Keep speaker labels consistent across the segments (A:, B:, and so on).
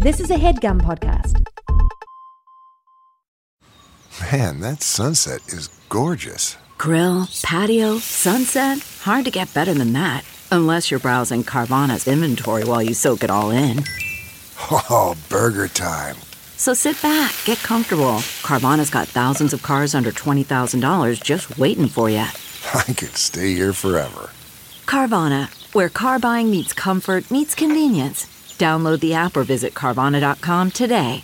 A: This is a HeadGum podcast.
B: Man, that sunset is gorgeous.
C: Grill, patio, sunset. Hard to get better than that. Unless you're browsing Carvana's inventory while you soak it all in.
B: Oh, burger time.
C: So sit back, get comfortable. Carvana's got thousands of cars under $20,000 just waiting for you.
B: I could stay here forever.
C: Carvana, where car buying meets comfort meets convenience. Download the app or visit Carvana.com today.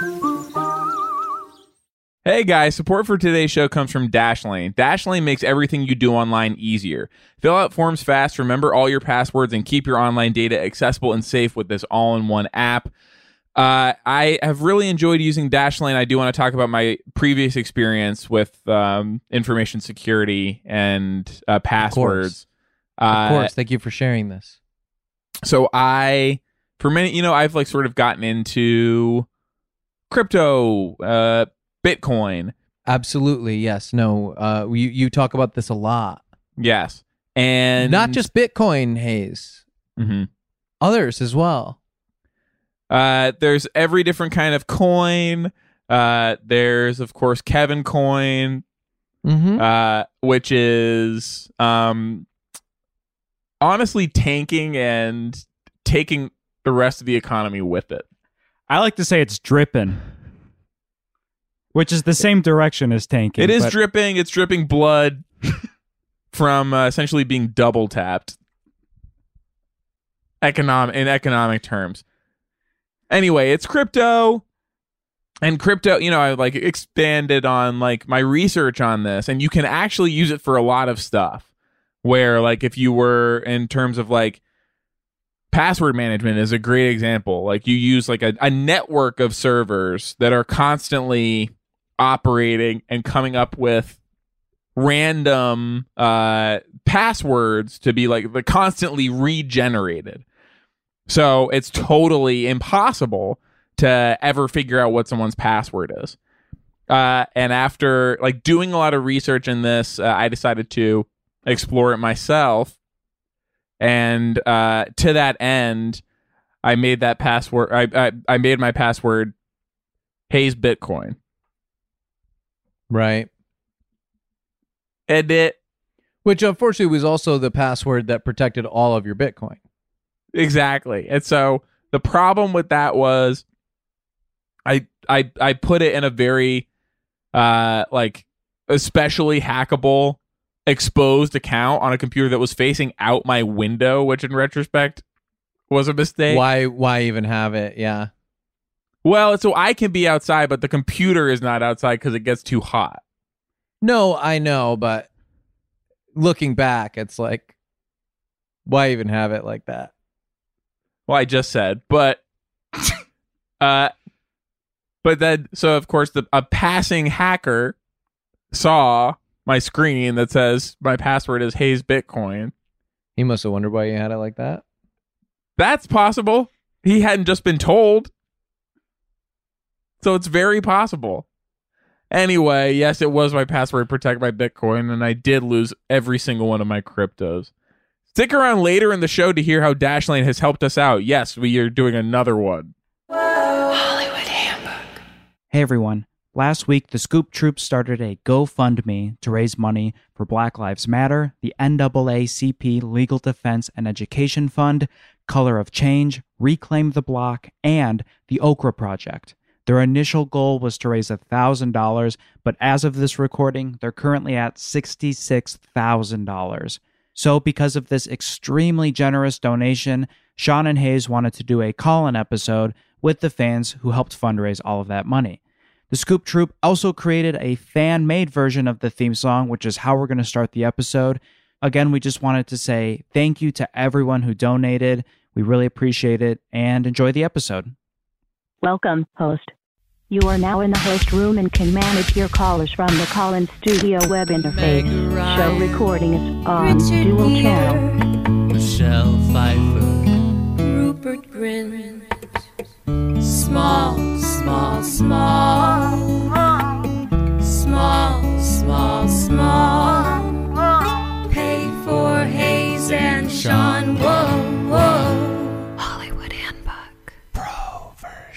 D: Hey guys, support for today's show comes from Dashlane. Dashlane makes everything you do online easier. Fill out forms fast, remember all your passwords, and keep your online data accessible and safe with this all-in-one app. I have really enjoyed using Dashlane. I do want to talk about my previous experience with information security and passwords.
E: Of course. Thank you for sharing this.
D: So I've like sort of gotten into crypto, Bitcoin.
E: Absolutely, yes. No, you talk about this a lot.
D: Yes. And
E: not just Bitcoin, Hayes.
D: Mm-hmm.
E: Others as well.
D: There's every different kind of coin. There's, of course, Kevin Coin, which is honestly tanking and taking the rest of the economy with it.
F: I like to say it's dripping, which is the same direction as tanking.
D: It is dripping. It's dripping blood from essentially being double tapped in economic terms. Anyway, it's crypto. And crypto, I like expanded on like my research on this, and you can actually use it for a lot of stuff. Where like if you were in terms of like password management is a great example. Like you use like a network of servers that are constantly operating and coming up with random passwords to be like constantly regenerated. So it's totally impossible to ever figure out what someone's password is. And after like doing a lot of research in this, I decided to explore it myself. And to that end, I made that password. I made my password Hayes Bitcoin.
E: Right.
D: And
E: which unfortunately was also the password that protected all of your Bitcoin.
D: Exactly. And so the problem with that was I put it in a very like especially hackable exposed account on a computer that was facing out my window, which in retrospect was a mistake.
E: Why even have it? Yeah.
D: Well, so I can be outside, but the computer is not outside because it gets too hot.
E: No, I know, but looking back, it's like, why even have it like that?
D: Well, I just said, but then, so of course, a passing hacker saw my screen that says my password is Hayes Bitcoin.
E: He must have wondered why you had it like that.
D: That's possible. He hadn't just been told. So it's very possible. Anyway, yes, it was my password protect my Bitcoin, and I did lose every single one of my cryptos. Stick around later in the show to hear how Dashlane has helped us out. Yes, we are doing another one.
C: Hollywood Handbook.
F: Hey everyone. Last week, the Scoop Troop started a GoFundMe to raise money for Black Lives Matter, the NAACP Legal Defense and Education Fund, Color of Change, Reclaim the Block, and the Okra Project. Their initial goal was to raise $1,000, but as of this recording, they're currently at $66,000. So because of this extremely generous donation, Sean and Hayes wanted to do a call-in episode with the fans who helped fundraise all of that money. The Scoop Troop also created a fan-made version of the theme song, which is how we're going to start the episode. Again, we just wanted to say thank you to everyone who donated. We really appreciate it, and enjoy the episode.
G: Welcome, host. You are now in the host room and can manage your callers from the call-in studio web interface. Show recording is on dual channel.
H: Michelle Pfeiffer, Rupert Grint, small, small, small, small, small, small, pay for Hayes and Sean, whoa, whoa.
C: Hollywood Handbook.
H: Proverb.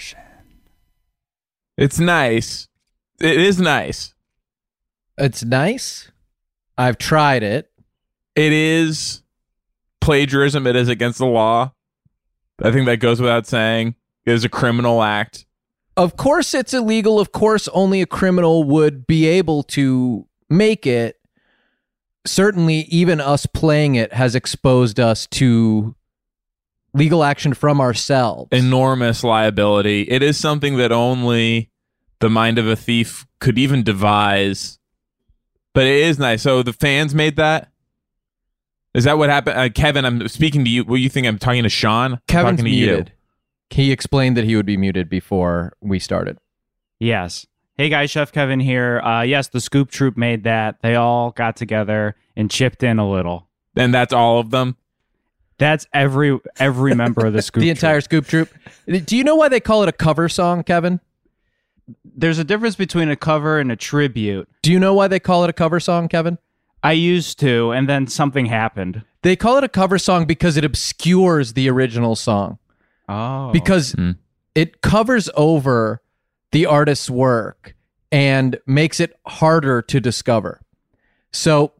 D: It's nice. It is nice.
E: It's nice. I've tried it.
D: It is plagiarism. It is against the law. I think that goes without saying. It is a criminal act.
E: Of course it's illegal. Of course only a criminal would be able to make it. Certainly even us playing it has exposed us to legal action from ourselves.
D: Enormous liability. It is something that only the mind of a thief could even devise. But it is nice. So the fans made that? Is that what happened? Kevin, I'm speaking to you. What do you think? I'm talking to Sean?
E: Kevin's
D: talking to
E: muted.
D: You.
E: He explained that he would be muted before we started.
F: Yes. Hey guys, Chef Kevin here. Yes, the Scoop Troop made that. They all got together and chipped in a little.
D: And that's all of them?
F: That's every member of the Scoop
E: The
F: Troop.
E: entire Scoop Troop. Do you know why they call it a cover song, Kevin?
F: There's a difference between a cover and a tribute.
E: Do you know why they call it a cover song, Kevin?
F: I used to, and then something happened.
E: They call it a cover song because it obscures the original song.
F: Oh.
E: Because it covers over the artist's work and makes it harder to discover. So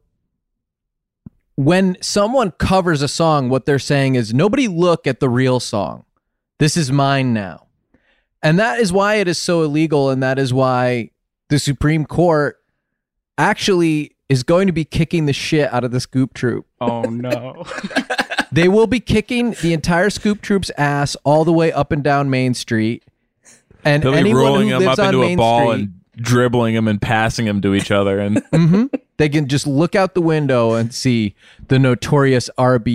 E: when someone covers a song, what they're saying is, nobody look at the real song. This is mine now. And that is why it is so illegal, and that is why the Supreme Court actually is going to be kicking the shit out of the Scoop Troop.
F: Oh, no.
E: They will be kicking the entire Scoop Troop's ass all the way up and down Main Street. And
D: They'll be
E: anyone
D: rolling
E: who
D: them
E: lives
D: up
E: on
D: into
E: Main
D: a ball
E: Street,
D: and dribbling them and passing them to each other. And
E: they can just look out the window and see the notorious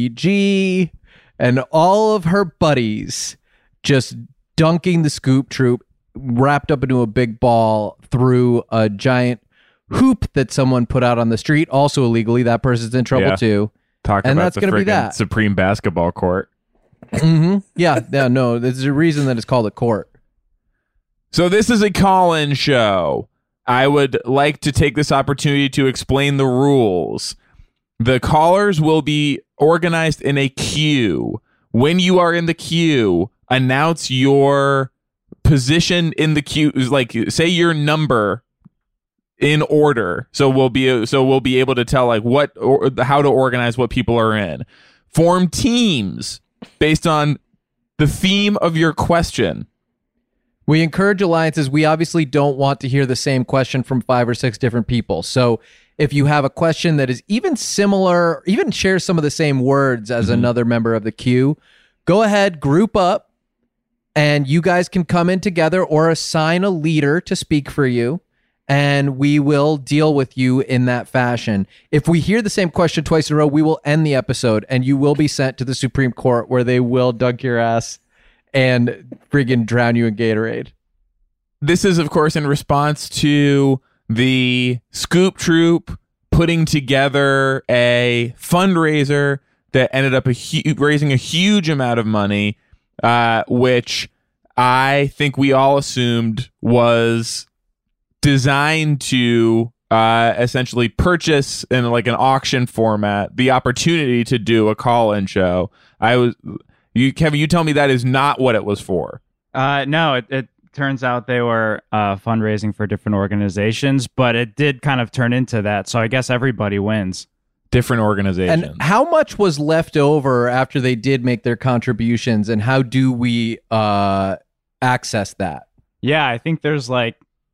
E: RBG and all of her buddies just dunking the Scoop Troop wrapped up into a big ball through a giant hoop that someone put out on the street, also illegally. That person's in trouble too.
D: Talk
E: And
D: about
E: that's
D: the
E: gonna be
D: friggin'
E: that.
D: Supreme Basketball Court.
E: Yeah, no, there's a reason that it's called a court.
D: So this is a call-in show. I would like to take this opportunity to explain the rules. The callers will be organized in a queue. When you are in the queue, announce your position in the queue. Like, say your number in order. So we'll be able to tell like how to organize what people are in. Form teams based on the theme of your question.
E: We encourage alliances. We obviously don't want to hear the same question from 5 or 6 different people. So if you have a question that is even similar, even shares some of the same words as another member of the queue, go ahead, group up, and you guys can come in together or assign a leader to speak for you, and we will deal with you in that fashion. If we hear the same question twice in a row, we will end the episode, and you will be sent to the Supreme Court where they will dunk your ass and friggin' drown you in Gatorade.
D: This is, of course, in response to the Scoop Troop putting together a fundraiser that ended up raising a huge amount of money, which I think we all assumed was designed to essentially purchase in like an auction format the opportunity to do a call-in show. Kevin, you tell me that is not what it was for.
F: No, it turns out they were fundraising for different organizations, but it did kind of turn into that. So I guess everybody wins.
D: Different organizations.
E: And how much was left over after they did make their contributions, and how do we access that?
F: Yeah, I think there's like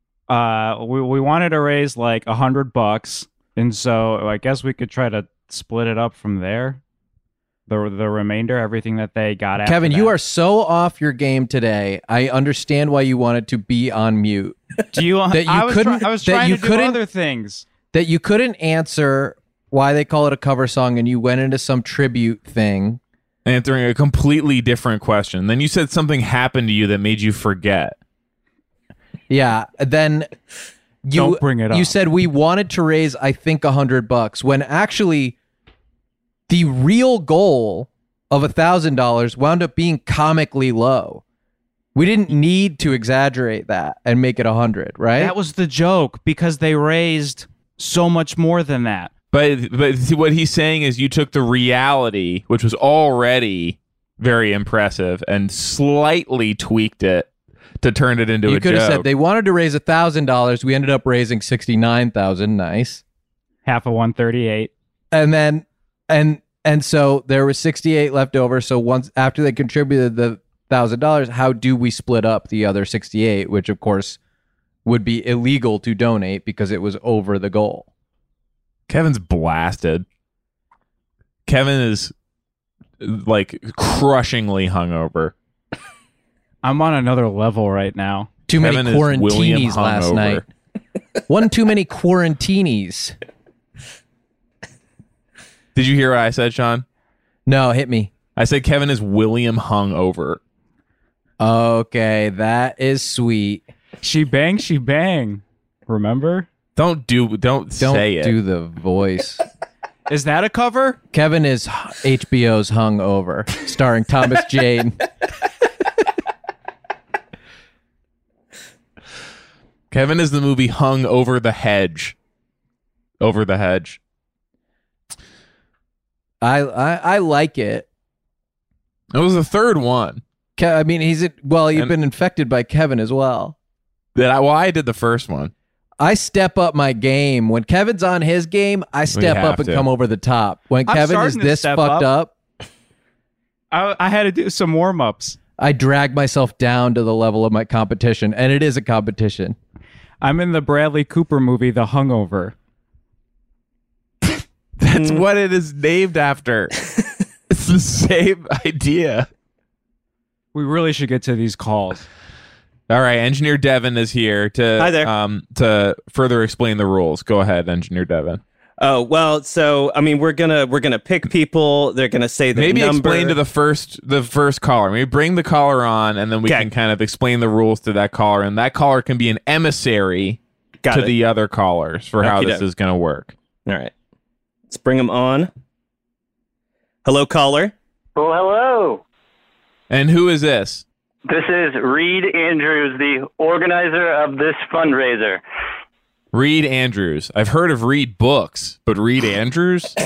F: we wanted to raise like $100, and so I guess we could try to split it up from there. The remainder, everything that they got after
E: Kevin,
F: that.
E: you are so off your game today. I understand why you wanted to be on mute.
F: Do you?
E: That you
F: I was
E: couldn't-
F: I was
E: that
F: trying
E: you
F: to do
E: couldn't-
F: other things.
E: That you couldn't answer why they call it a cover song, and you went into some tribute thing.
D: Answering a completely different question. Then you said something happened to you that made you forget.
E: Yeah, then you
F: Don't bring it up.
E: You said we wanted to raise, I think, $100, when actually the real goal of $1,000 wound up being comically low. We didn't need to exaggerate that and make it 100, right?
F: That was the joke because they raised so much more than that.
D: But see, what he's saying is you took the reality, which was already very impressive, and slightly tweaked it to turn it into
E: You
D: a
E: could have
D: joke.
E: said they wanted to raise $1,000. We ended up raising $69,000. Nice.
F: Half of 138.
E: And then and so there was 68 left over. So once after they contributed the $1,000, how do we split up the other 68, which of course would be illegal to donate because it was over the goal.
D: Kevin's blasted. Kevin is like crushingly hungover.
F: I'm on another level right now.
E: Too many
D: Kevin is William
E: quarantinis last
D: hungover.
E: night. One too many quarantinis.
D: Did you hear what I said, Sean?
E: No, hit me.
D: I said Kevin is William hungover.
E: Okay, that is sweet.
F: She bang. Remember?
D: Don't say it.
E: Do the voice.
F: Is that a cover?
E: Kevin is HBO's Hungover, starring Thomas Jane.
D: Kevin is the movie Hung Over the Hedge. Over the Hedge.
E: I like it.
D: It was the third one.
E: I mean, you've been infected by Kevin as well.
D: I did the first one.
E: I step up my game. When Kevin's on his game, I step
D: have
E: up and
D: to.
E: come over the top. When
F: I'm
E: Kevin is
F: starting to
E: this
F: step
E: fucked up,
F: I had to do some warm-ups.
E: I drag myself down to the level of my competition, and it is a competition.
F: I'm in the Bradley Cooper movie, The Hungover.
D: That's what it is named after. It's the same idea.
F: We really should get to these calls.
D: All right, Engineer Devin is here
I: Hi there.
D: to further explain the rules. Go ahead, Engineer Devin.
I: Oh, well, so I mean we're gonna pick people, they're gonna say the
D: Maybe
I: number.
D: explain to the first caller. Maybe bring the caller on, and then we
I: Okay.
D: can kind of explain the rules to that caller, and that caller can be an emissary
I: Got
D: to
I: it.
D: the other callers for how this
I: Okey-doke.
D: is going to work.
I: All right. Let's bring them on. Hello, caller.
J: Well, hello.
D: And who is this?
J: This is Reed Andrews, the organizer of this fundraiser.
D: Reed Andrews. I've heard of Reed Books, but Reed Andrews?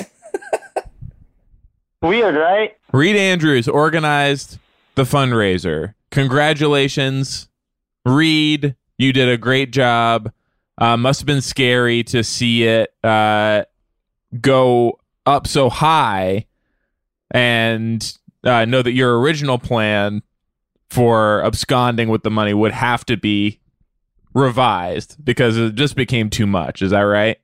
J: Weird, right?
D: Reed Andrews organized the fundraiser. Congratulations, Reed. You did a great job. Must have been scary to see it go up so high, and know that your original plan for absconding with the money would have to be revised because it just became too much. Is that right?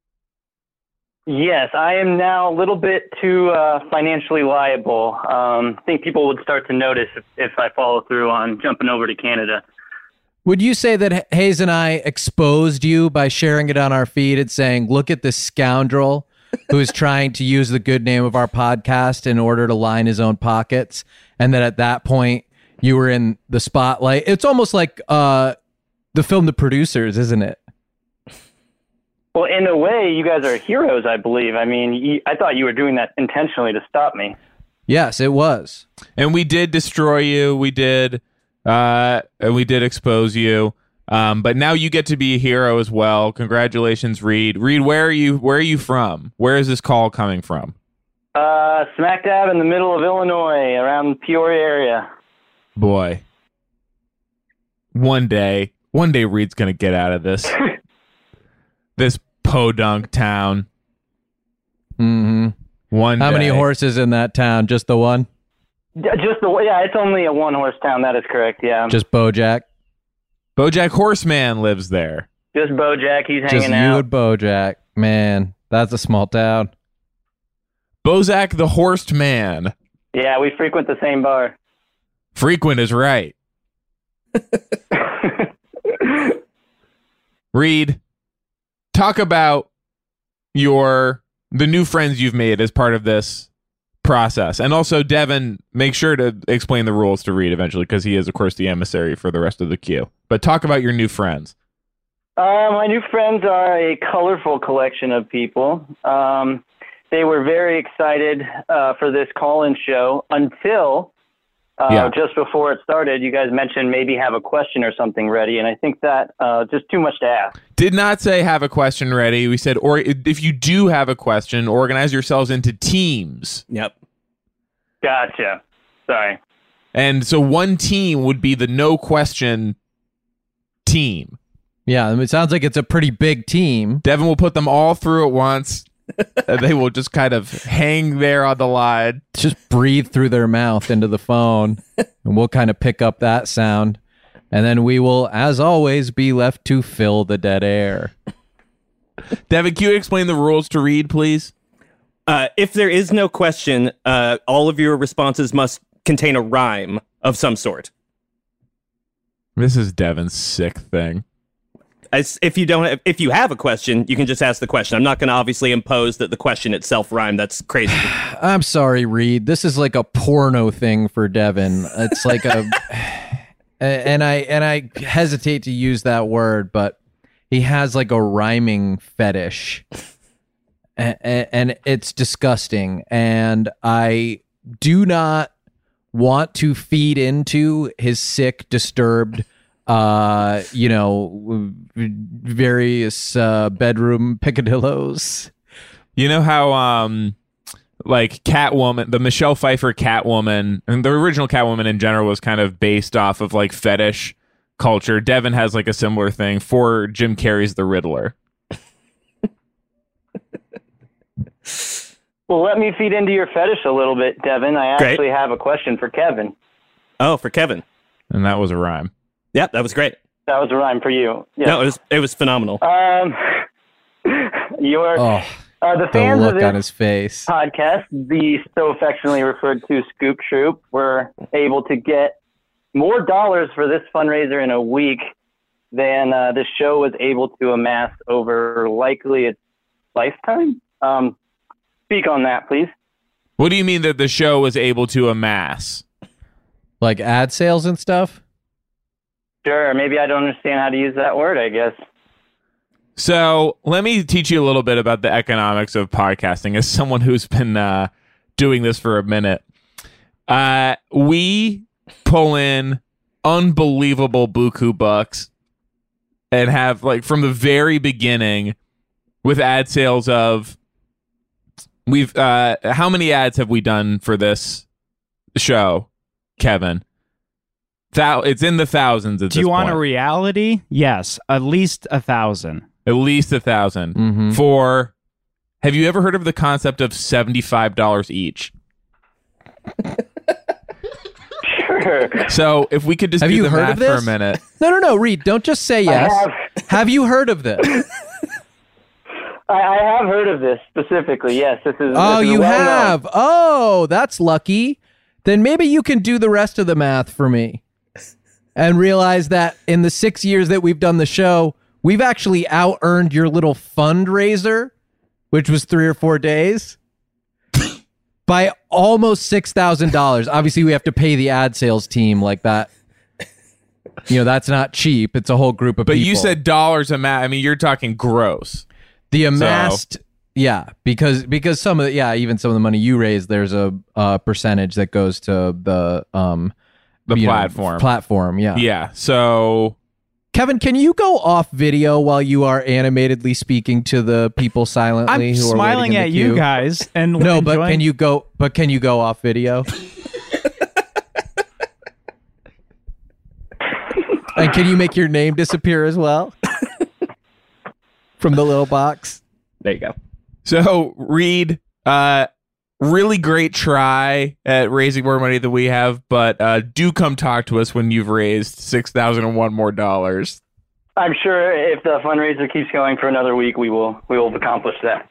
J: Yes, I am now a little bit too financially liable. I think people would start to notice if I follow through on jumping over to Canada.
E: Would you say that Hayes and I exposed you by sharing it on our feed and saying, look at this scoundrel who is trying to use the good name of our podcast in order to line his own pockets? And that at that point, you were in the spotlight. It's almost like the film The Producers, isn't it?
J: Well, in a way, you guys are heroes, I believe. I mean, I thought you were doing that intentionally to stop me.
E: Yes, it was.
D: And we did destroy you. We did expose you. But now you get to be a hero as well. Congratulations, Reed. Reed, where are you from? Where is this call coming from?
J: Smack dab in the middle of Illinois, around the Peoria area.
D: Boy. One day Reed's going to get out of this. This podunk town.
E: Mm-hmm. How many horses in that town? Just the one?
J: It's only a one-horse town. That is correct, yeah.
E: Just Bojack?
D: Bojack Horseman lives there.
J: Just Bojack. He's
E: Just
J: hanging
E: you
J: out.
E: and Bojack. Man, that's a small town.
D: Bozak the Horsed Man.
J: Yeah, we frequent the same bar.
D: Frequent is right. Reed, talk about the new friends you've made as part of this process. And also, Devin, make sure to explain the rules to Reed eventually, because he is, of course, the emissary for the rest of the queue. But talk about your new friends.
J: My new friends are a colorful collection of people. They were very excited for this call-in show until just before it started, you guys mentioned maybe have a question or something ready, and I think that just too much to ask.
D: Did not say have a question ready. We said, or if you do have a question, organize yourselves into teams.
I: Yep.
J: Gotcha. Sorry.
D: And so one team would be the no question team.
E: Yeah, I mean, it sounds like it's a pretty big team.
D: Devin will put them all through at once. They will just kind of hang there on the line.
E: Just breathe through their mouth into the phone, and we'll kind of pick up that sound. And then we will, as always, be left to fill the dead air.
D: Devin, can you explain the rules to Reed, please?
I: If there is no question, all of your responses must contain a rhyme of some sort.
D: This is Devin's sick thing.
I: If you have a question, you can just ask the question. I'm not going to obviously impose that the question itself rhyme. That's crazy.
E: I'm sorry, Reed. This is like a porno thing for Devin. It's like a, and I hesitate to use that word, but he has like a rhyming fetish, and it's disgusting. And I do not want to feed into his sick, disturbed, various bedroom picadillos.
D: You know how like Catwoman, the Michelle Pfeiffer Catwoman, and the original Catwoman in general was kind of based off of like fetish culture. Devin has like a similar thing for Jim Carrey's The Riddler.
J: Well, let me feed into your fetish a little bit, Devin. I actually have a question for Kevin.
I: Oh, for Kevin.
D: And that was a rhyme.
I: Yeah, that was great.
J: That was a rhyme for you. Yes.
I: No, it was phenomenal.
J: The fans
E: look
J: of this
E: on his face.
J: podcast, the so affectionately referred to Scoop Troop, were able to get more dollars for this fundraiser in a week than the show was able to amass over likely its lifetime. Speak on that, please.
D: What do you mean that the show was able to amass?
E: Like ad sales and stuff?
J: Sure, maybe I don't understand how to use that word, I guess.
D: So let me teach you a little bit about the economics of podcasting as someone who's been doing this for a minute. We pull in unbelievable buku bucks and have, like, from the very beginning with ad sales of how many ads have we done for this show, Kevin? It's in the thousands at this point.
F: Do you want a reality? Yes, at least 1,000.
D: At least 1,000.
E: Mm-hmm.
D: For, have you ever heard of the concept of $75 each?
J: Sure.
D: So if we could just
E: Have
D: do
E: you
D: the
E: heard
D: math
E: of this?
D: for a minute.
E: No, Reed, don't just say yes. Have you heard of this?
J: I have heard of this specifically. Yes, this is.
E: Oh,
J: this is
E: you
J: well
E: have.
J: known.
E: Oh, that's lucky. Then maybe you can do the rest of the math for me and realize that in the 6 years that we've done the show, we've actually out-earned your little fundraiser, which was 3 or 4 days, by almost $6,000. Obviously, we have to pay the ad sales team like that. You know, that's not cheap. It's a whole group of
D: But
E: people.
D: you said dollars amassed. I mean, you're talking gross.
E: The amassed, yeah, because some of the, even some of the money you raise, there's a percentage that goes to the
D: platform.
E: Platform, yeah.
D: Yeah. So,
E: Kevin, can you go off video while you are animatedly speaking to the people silently?
F: I'm
E: who are
F: smiling
E: waiting in
F: at
E: the
F: you
E: queue?
F: guys and
E: No,
F: enjoying.
E: but can you go off video? And can you make your name disappear as well? From the little box.
I: There you go.
D: So Reed, really great try at raising more money than we have, but do come talk to us when you've raised $6,001 more dollars.
J: I'm sure if the fundraiser keeps going for another week, we will accomplish that.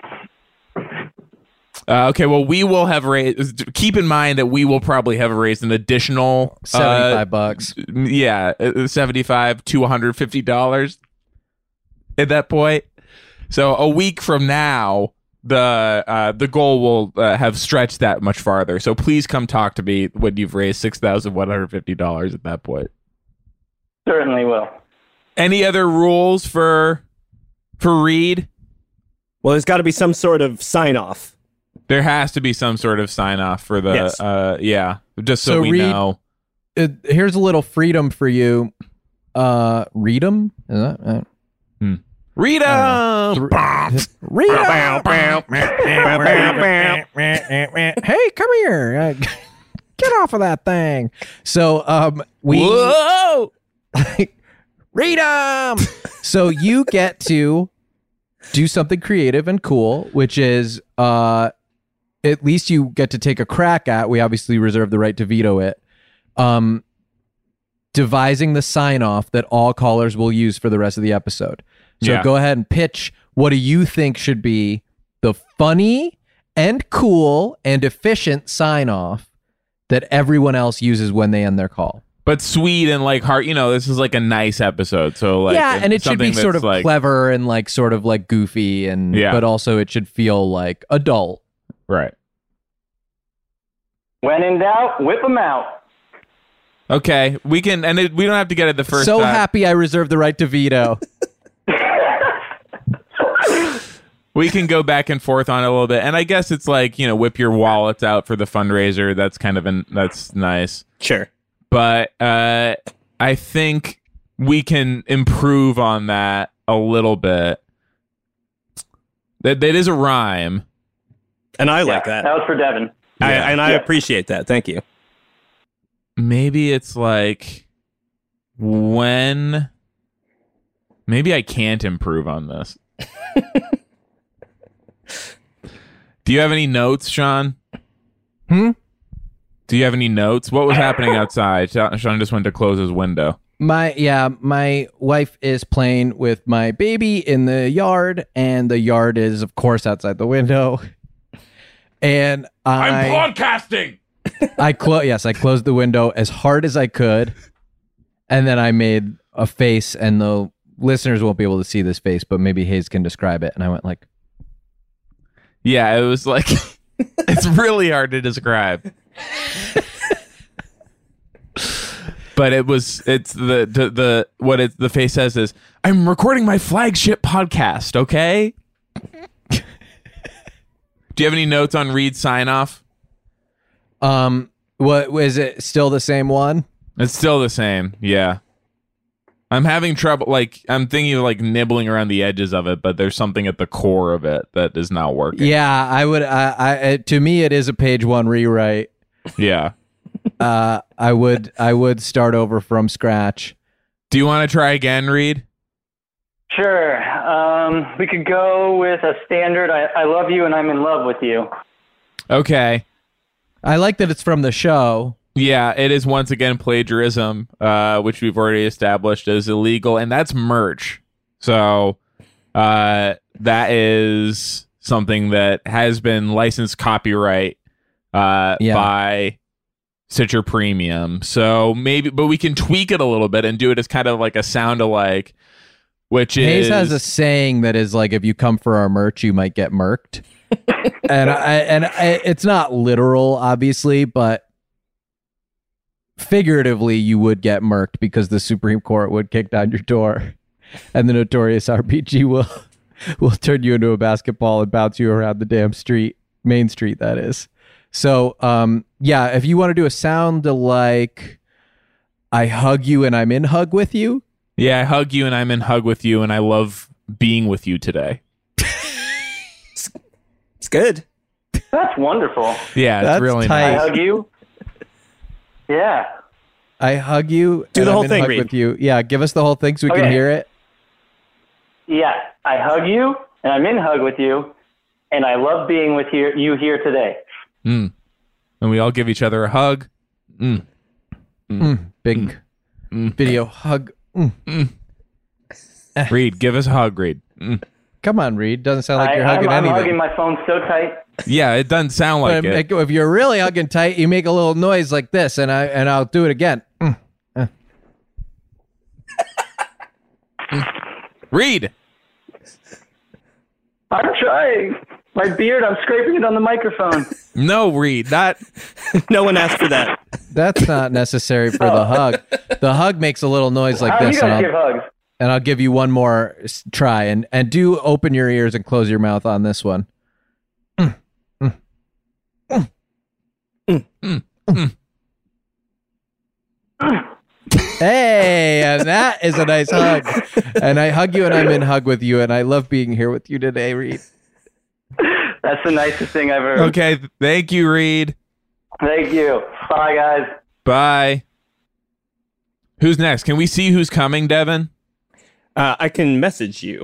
D: Okay, well, we will have raised. Keep in mind that we will probably have raised an additional
E: $75.
D: Yeah, $75 to $150 at that point. So a week from now, the goal will have stretched that much farther. So please come talk to me when you've raised $6,150 at that point.
J: Certainly will.
D: Any other rules for Reed?
I: Well, there's got to be some sort of sign off.
D: There has to be some sort of sign off for the
I: Yes.
D: just so we
E: Reed,
D: know.
E: Here's a little freedom for you. Reedom? Is that
D: Rita!
E: Hey, come here. Get off of that thing. So,
D: Whoa!
E: Read 'em! So you get to do something creative and cool, which is at least you get to take a crack at. We obviously reserve the right to veto it. Devising the sign-off that all callers will use for the rest of the episode. So go ahead and pitch. What do you think should be the funny and cool and efficient sign-off that everyone else uses when they end their call?
D: But sweet and like heart, this is like a nice episode. So like,
E: and it should be sort of like, clever and like sort of like goofy and but also it should feel like adult.
D: Right.
J: When in doubt, whip them out.
D: Okay, we can, and we don't have to get it the first time.
E: Happy I reserve the right to veto.
D: We can go back and forth on it a little bit, and I guess it's like whip your wallets out for the fundraiser. That's kind of that's nice.
I: Sure.
D: But I think we can improve on that a little bit. That is a rhyme.
I: And I like that.
J: That was for Devin.
I: I appreciate that. Thank you.
D: Maybe it's like when... Maybe I can't improve on this. Do you have any notes, Sean? Do you have any notes? What was happening outside? Sean just went to close his window.
E: My wife is playing with my baby in the yard, and the yard is, of course, outside the window. And
D: I'm podcasting.
E: I closed the window as hard as I could, and then I made a face, and the listeners won't be able to see this face, but maybe Hayes can describe it. And I went like,
D: yeah, it was like, it's really hard to describe. But the face says is, I'm recording my flagship podcast, okay? Do you have any notes on Reed's sign off?
E: What is it? Still the same one?
D: It's still the same. Yeah. I'm having trouble. Like, I'm thinking of like nibbling around the edges of it, but there's something at the core of it that is not working.
E: Yeah, I would. To me, it is a page one rewrite.
D: Yeah.
E: I would start over from scratch.
D: Do you want to try again, Reed?
J: Sure. We could go with a standard. I love you and I'm in love with you.
D: Okay.
E: I like that it's from the show.
D: Yeah, it is once again plagiarism, which we've already established is illegal, and that's merch. So that is something that has been licensed copyright by Stitcher Premium. So maybe, but we can tweak it a little bit and do it as kind of like a sound-alike, which
E: Hayes
D: is...
E: has a saying that is like, if you come for our merch, you might get murked. and it's not literal, obviously, but figuratively, you would get murked because the Supreme Court would kick down your door, and the Notorious RPG will turn you into a basketball and bounce you around the damn street, Main Street, that is. So, if you want to do a sound like, I hug you and I'm in hug with you.
D: Yeah, I hug you and I'm in hug with you, and I love being with you today.
I: It's good.
J: That's wonderful.
D: Yeah,
E: that's
D: it's really
E: tight.
D: nice.
J: I hug you. Yeah.
E: I hug you.
I: Do the whole thing,
E: hug
I: Reed.
E: with you. Yeah, give us the whole thing so we can hear it.
J: Yeah, I hug you, and I'm in hug with you, and I love being with you here today.
D: And we all give each other a hug.
E: Big video hug.
D: Reed, give us a hug, Reed.
E: Come on, Reed. Doesn't sound like you're hugging
J: I'm
E: anything.
J: hugging my phone so tight.
D: Yeah, it doesn't sound like it.
E: If you're really hugging tight, you make a little noise like this, and I'll do it again.
D: Reed.
J: I'm trying. My beard, I'm scraping it on the microphone.
D: No, Reed, that.
I: No one asked for that.
E: That's not necessary for the hug. The hug makes a little noise like
J: How do
E: this.
J: you guys give hugs?
E: And I'll give you one more try. And do open your ears and close your mouth on this one. Hey, and that is a nice hug. And I hug you and I'm in hug with you. And I love being here with you today, Reed.
J: That's the nicest thing I've heard.
D: Okay, thank you, Reed.
J: Thank you. Bye, guys.
D: Bye. Who's next? Can we see who's coming, Devin?
I: I can message you.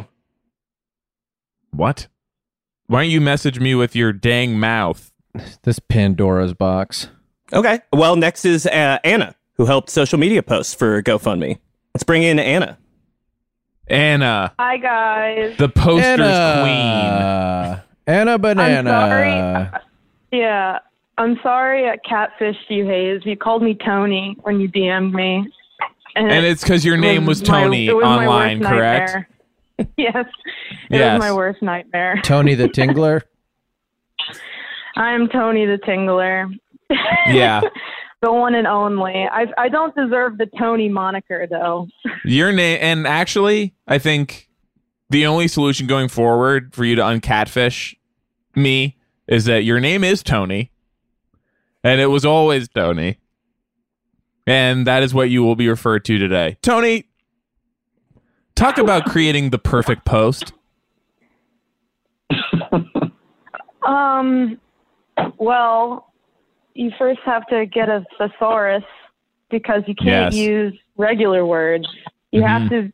D: What? Why don't you message me with your dang mouth?
E: This Pandora's box.
I: Okay. Well, next is Anna, who helped social media posts for GoFundMe. Let's bring in Anna.
D: Anna.
K: Hi, guys.
D: The poster's
E: Anna. Anna Banana.
K: I'm sorry. Yeah. I'm sorry I catfished you, Hayes. You called me Tony when you DM'd me.
D: And it's because your name was Tony online, correct?
K: Yes. It was my worst nightmare.
E: Tony the Tingler?
K: I'm Tony the Tingler.
D: Yeah.
K: The one and only. I don't deserve the Tony moniker, though.
D: Your name, and actually, I think the only solution going forward for you to uncatfish me is that your name is Tony, and it was always Tony, and that is what you will be referred to today. Tony, talk about creating the perfect post.
K: Well, you first have to get a thesaurus because you can't use regular words. You have to,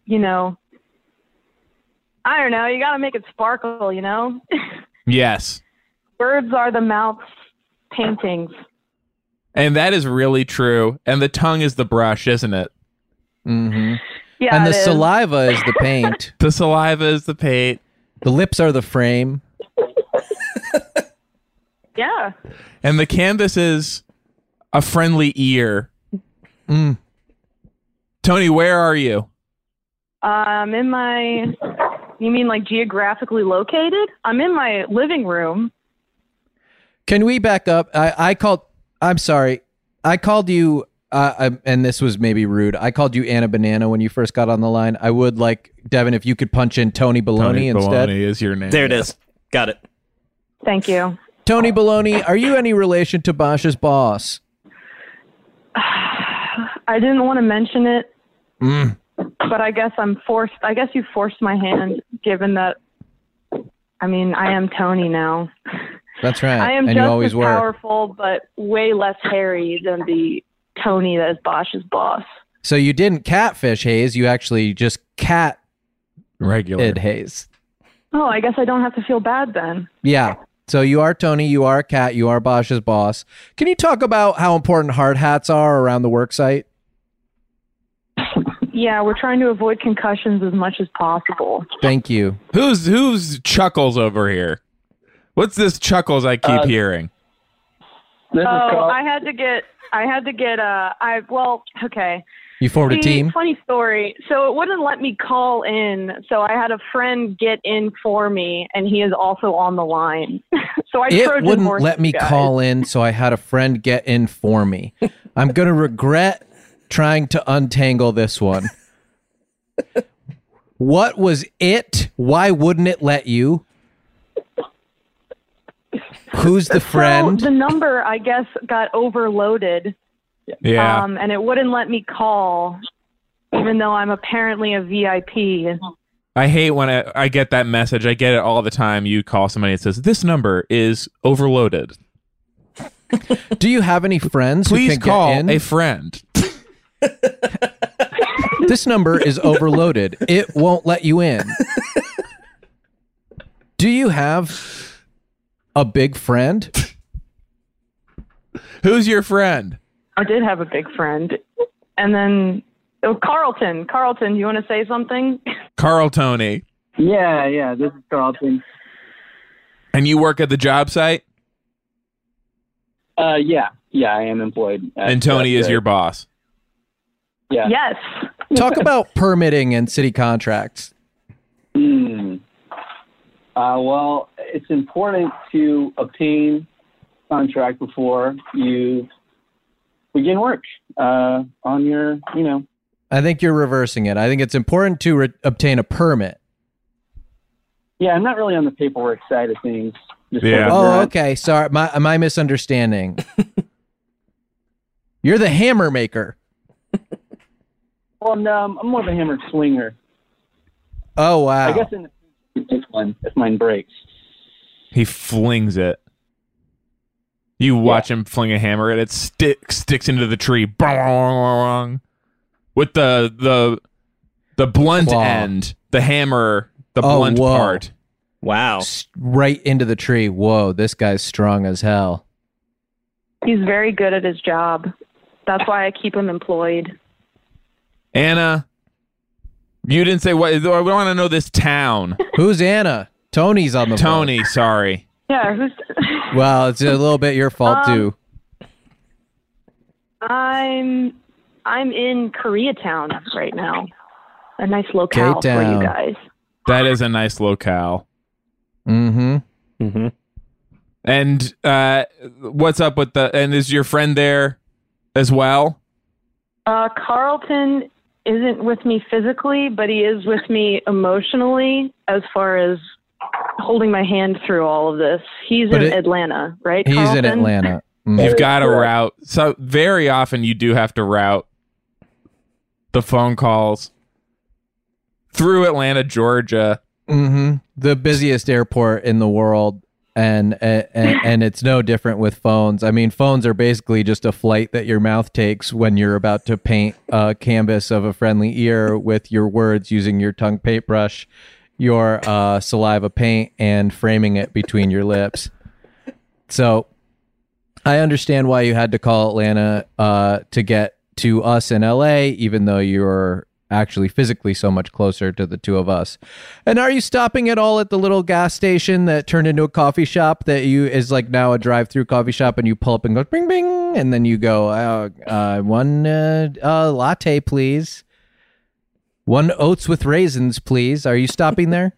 K: I don't know, you got to make it sparkle,
D: Yes.
K: Words are the mouth's paintings.
D: And that is really true. And the tongue is the brush, isn't it?
E: Mm-hmm.
K: Yeah,
E: and the saliva is the paint.
D: The saliva is the paint.
E: The lips are the frame.
K: Yeah.
D: And the canvas is a friendly ear.
E: Mm.
D: Tony, where are you?
K: In my... You mean like geographically located? I'm in my living room.
E: Can we back up? I'm sorry. I called you, and this was maybe rude. I called you Anna Banana when you first got on the line. I would like, Devin, if you could punch in Tony Baloney instead.
D: Tony is your name.
I: There it is. Got it.
K: Thank you.
E: Tony Baloney, are you any relation to Bosch's boss?
K: I didn't want to mention it, but I guess I'm forced. I guess you forced my hand, given that, I am Tony now.
E: That's right.
K: I am
E: and
K: just
E: you always
K: as
E: were.
K: powerful, but way less hairy than the Tony that is Bosch's boss.
E: So you didn't catfish Hayes. You actually just
D: regular
E: Hayes.
K: Oh, I guess I don't have to feel bad then.
E: Yeah. So you are Tony, you are a cat, you are Bosch's boss. Can you talk about how important hard hats are around the work site?
K: Yeah, we're trying to avoid concussions as much as possible.
E: Thank you.
D: Who's Chuckles over here? What's this Chuckles I keep hearing?
K: I had to get, okay.
E: You formed a team?
K: Funny story. So it wouldn't let me call in. So I had a friend get in for me, and he is also on the line. So I
E: It wouldn't let me call in, so I had a friend get in for me. I'm going to regret trying to untangle this one. What was it? Why wouldn't it let you? Who's the friend?
K: So the number, I guess, got overloaded.
D: Yeah.
K: And it wouldn't let me call, even though I'm apparently a VIP.
D: I hate when I get that message. I get it all the time. You call somebody and says, this number is overloaded.
E: Do you have any friends
D: Please
E: who can
D: call
E: get in?
D: a friend.
E: This number is overloaded. It won't let you in. Do you have a big friend?
D: Who's your friend?
K: I did have a big friend. And then, Carlton. Carlton, you want to say something?
D: Carl Tony.
L: Yeah, this is Carlton.
D: And you work at the job site?
L: Yeah, I am employed.
D: And Tony is your boss?
L: Yeah.
K: Yes.
E: Talk about permitting and city contracts.
L: Well, it's important to obtain contract before you begin work on your,
E: I think you're reversing it. I think it's important to obtain a permit.
L: Yeah, I'm not really on the paperwork side of things.
D: Yeah.
E: Oh, okay. Sorry, my misunderstanding. You're the hammer maker.
L: Well, no, I'm more of a hammer slinger.
E: Oh, wow.
L: I guess in the if mine breaks.
D: He flings it. You watch him fling a hammer and it sticks into the tree. With the The blunt
E: claw.
D: end, the hammer, the blunt
E: whoa.
D: part.
I: Wow.
E: Right into the tree. Whoa, this guy's strong as hell.
K: He's very good at his job. That's why I keep him employed.
D: Anna, you didn't say what. We want to know this town.
E: Who's Anna? Tony's on the phone.
D: Tony, sorry.
K: Yeah, who's...
E: Well, it's a little bit your fault, too.
K: I'm in Koreatown right now. A nice locale for
E: K-Town.
K: you guys.
D: That is a nice locale.
E: Mm-hmm.
I: Mm-hmm.
D: And what's up with and is your friend there as well?
K: Carlton isn't with me physically, but he is with me emotionally as far as holding my hand through all of this. He's in Atlanta, right,
E: He's
K: Carlton?
E: in Atlanta.
D: You've got to route. So very often you do have to route the phone calls through Atlanta, Georgia.
E: Mm-hmm. The busiest airport in the world. And it's no different with phones. I mean, phones are basically just a flight that your mouth takes when you're about to paint a canvas of a friendly ear with your words using your tongue paintbrush, your saliva paint, and framing it between your lips. So I understand why you had to call Atlanta to get to us in LA, even though you're actually physically so much closer to the two of us. And are you stopping at all at the little gas station that turned into a coffee shop that is like now a drive-through coffee shop, and you pull up and go bing bing, and then you go one latte please, one oats with raisins please. Are you stopping there?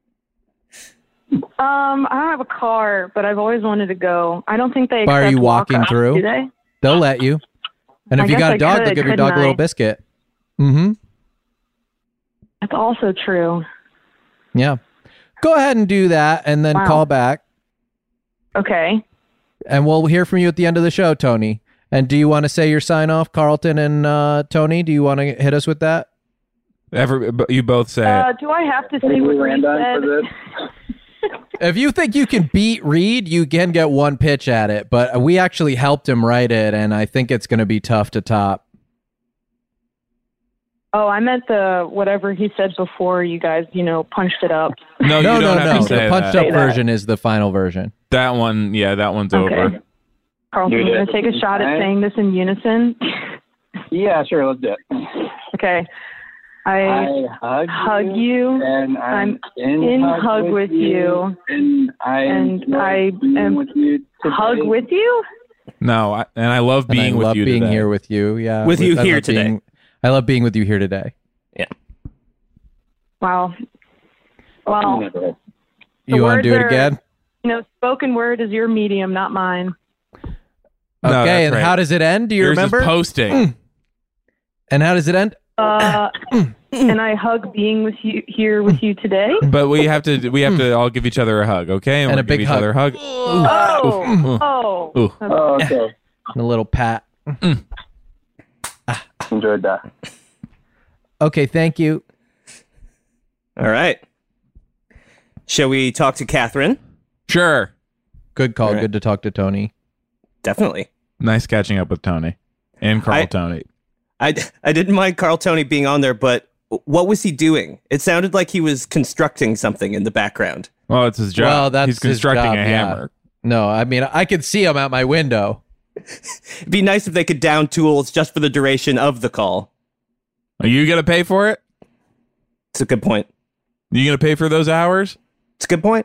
K: I don't have a car, but I've always wanted to go. I don't think they accept
E: Are you walking
K: walk-ups,
E: through?
K: do they?
E: They'll let you. And
K: I
E: if you
K: guess
E: got
K: I
E: a dog,
K: could,
E: they'll give your
K: couldn't
E: dog a little
K: I?
E: biscuit. Mm-hmm.
K: That's also true.
E: Yeah. Go ahead and do that and then
K: Wow.
E: call back.
K: Okay.
E: And we'll hear from you at the end of the show, Tony. And do you want to say your sign off, Carlton and Tony? Do you want to hit us with that?
D: You both say it.
K: Do I have to say what Reed said?
E: If you think you can beat Reed, you can get one pitch at it. But we actually helped him write it, and I think it's going to be tough to top.
K: Oh, I meant the whatever he said before you guys, punched it up.
D: No, you don't have to say
E: The punched up
K: Say that.
E: version is the final version.
D: That one, yeah, that one's
K: Okay.
D: over.
K: Carlton, you going to take a shot at saying this in unison?
L: Yeah, sure, let's do it.
K: Okay. I hug you,
L: and
K: I'm in hug with you,
L: and I
K: am
L: with you
K: hug with you?
D: No, I love
E: And
D: being
E: I
D: with
E: love
D: you
E: being
D: today.
E: here with you. Yeah,
I: With you
E: I
I: here
E: love
I: today.
E: I love being with you here today.
I: Yeah.
K: Wow. Well,
E: You want to do it again?
K: Spoken word is your medium, not mine.
E: Okay,
D: that's
E: and
D: right.
E: how does it end? Do you
D: Yours is
E: remember?
D: posting.
E: And how does it end?
K: And I hug being with you here with you today.
D: But we have to all give each other a hug, okay?
E: And
D: we'll
E: a big
D: give each
E: hug.
D: other a hug.
K: Oh.
D: Ooh.
L: okay.
E: And a little pat.
L: Enjoyed that.
E: Okay, thank you.
I: All right. Shall we talk to Catherine?
D: Sure.
E: Good call.
I: All right.
E: Good to talk to Tony.
I: Definitely.
D: Nice catching up with Tony and Carl Tony.
I: I didn't mind Carl Tony being on there, but what was he doing? It sounded like he was constructing something in the background.
D: Well, it's his job.
E: Well, that's
D: He's constructing
E: his job,
D: a hammer.
E: Yeah. No, I mean, I could see him out my window.
I: It'd be nice if they could down tools just for the duration of the call.
D: Are you going to pay for it?
I: It's a good point.
D: You going to pay for those hours?
I: It's a good point.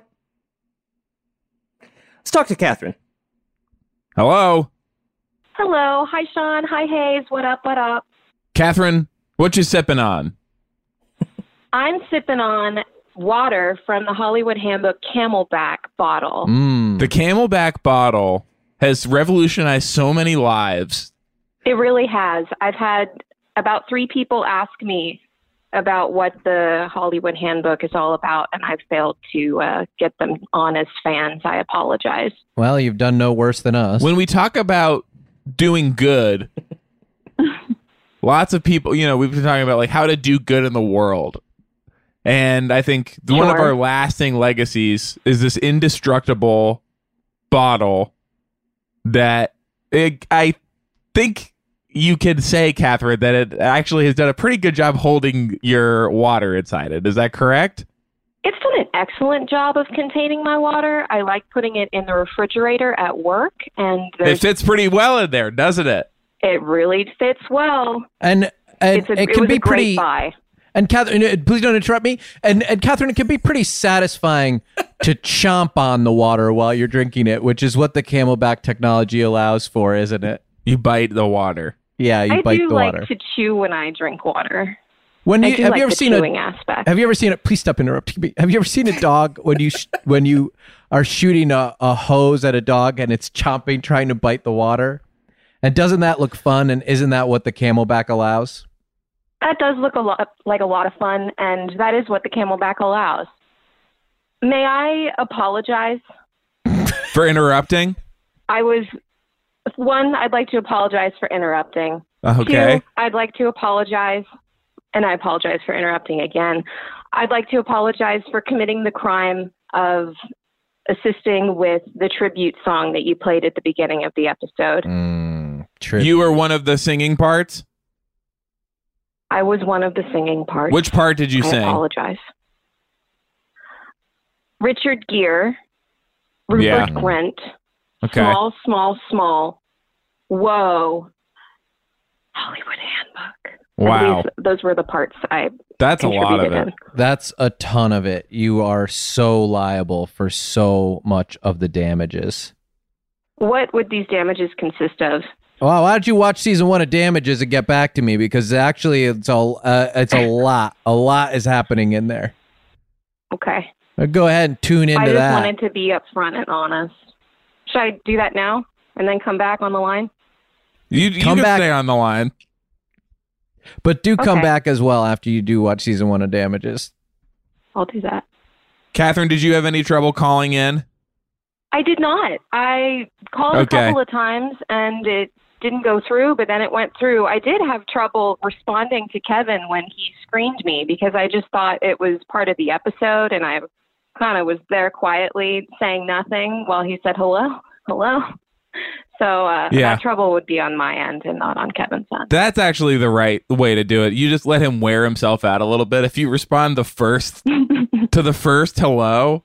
I: Let's talk to Catherine.
D: Hello?
M: Hello. Hi, Sean. Hi, Hayes. What up? What up?
D: Catherine, what you sipping on?
M: I'm sipping on water from the Hollywood Handbook Camelback bottle.
D: The Camelback bottle has revolutionized so many lives.
M: It really has. I've had about 3 people ask me about what the Hollywood Handbook is all about, and I've failed to get them on as fans. I apologize.
E: Well, you've done no worse than us.
D: When we talk about doing good, lots of people, we've been talking about like how to do good in the world. And I think one of our lasting legacies is this indestructible bottle that I think you could say, Catherine, that it actually has done a pretty good job holding your water inside it. Is that correct?
M: It's done an excellent job of containing my water. I like putting it in the refrigerator at work, and
D: it fits pretty well in there, doesn't it?
M: It really fits well.
E: And it can be pretty.
M: Buy.
E: And Catherine, please don't interrupt me. And Catherine, it can be pretty satisfying to chomp on the water while you're drinking it, which is what the Camelback technology allows for, isn't it?
D: You bite the water.
E: Yeah, you bite the water.
M: I do like to chew when I drink water.
E: Have you ever seen
M: aspect.
E: Have you ever seen it? Please stop interrupting me. Have you ever seen a dog when you are shooting a hose at a dog and it's chomping, trying to bite the water? And doesn't that look fun? And isn't that what the Camelback allows?
M: That does look like a lot of fun, and that is what the Camelback allows. May I apologize
D: for interrupting?
M: I'd like to apologize for interrupting.
D: Okay.
M: 2, I'd like to apologize. And I apologize for interrupting again. I'd like to apologize for committing the crime of assisting with the tribute song that you played at the beginning of the episode.
D: You were one of the singing parts?
M: I was one of the singing parts.
D: Which part did you sing?
M: I apologize. Richard Gere, Rupert Grint,
D: okay.
M: Small. Whoa. Hollywood Handbook.
D: Wow.
M: Those were the parts I
D: That's a lot of it.
E: That's a ton of it. You are so liable for so much of the damages.
M: What would these damages consist of?
E: Well, why don't you watch season 1 of Damages and get back to me? Because actually it's a lot. A lot is happening in there.
M: Okay.
E: Go ahead and tune into that.
M: I just wanted to be upfront and honest. Should I do that now and then come back on the line?
D: You can stay on the line.
E: But do come back as well after you do watch season 1 of Damages.
M: I'll do that.
D: Catherine, did you have any trouble calling in?
M: I did not. I called a couple of times and it didn't go through, but then it went through. I did have trouble responding to Kevin when he screened me because I just thought it was part of the episode, and I kind of was there quietly saying nothing while he said hello. So that trouble would be on my end and not on Kevin's end.
D: That's actually the right way to do it. You just let him wear himself out a little bit. If you respond to the first hello,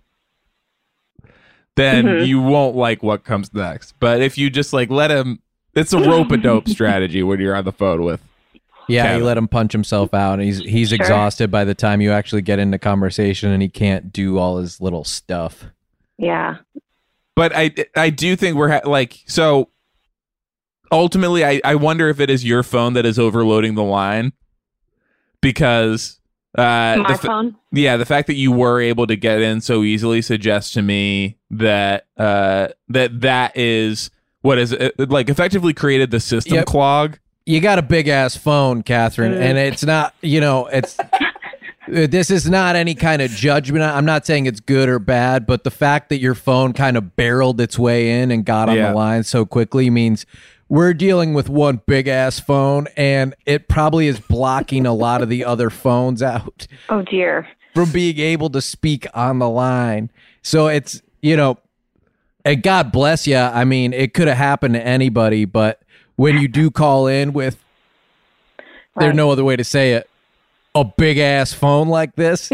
D: then you won't like what comes next. But if you just like let him, it's a rope-a-dope strategy when you're on the phone with Kevin.
E: You let him punch himself out, and he's exhausted by the time you actually get into conversation, and he can't do all his little stuff.
M: Yeah.
D: But I do think we're so ultimately I wonder if it is your phone that is overloading the line, because
M: my phone?
D: Yeah, the fact that you were able to get in so easily suggests to me that that is what is effectively created the system clog.
E: You got a big ass phone, Catherine, and it's not, it's this is not any kind of judgment. I'm not saying it's good or bad, but the fact that your phone kind of barreled its way in and got on the line so quickly means we're dealing with one big ass phone, and it probably is blocking a lot of the other phones out.
M: Oh dear.
E: From being able to speak on the line. So it's, and God bless you. I mean, it could have happened to anybody, but when you do call in with, there's no other way to say it, a big ass phone like this,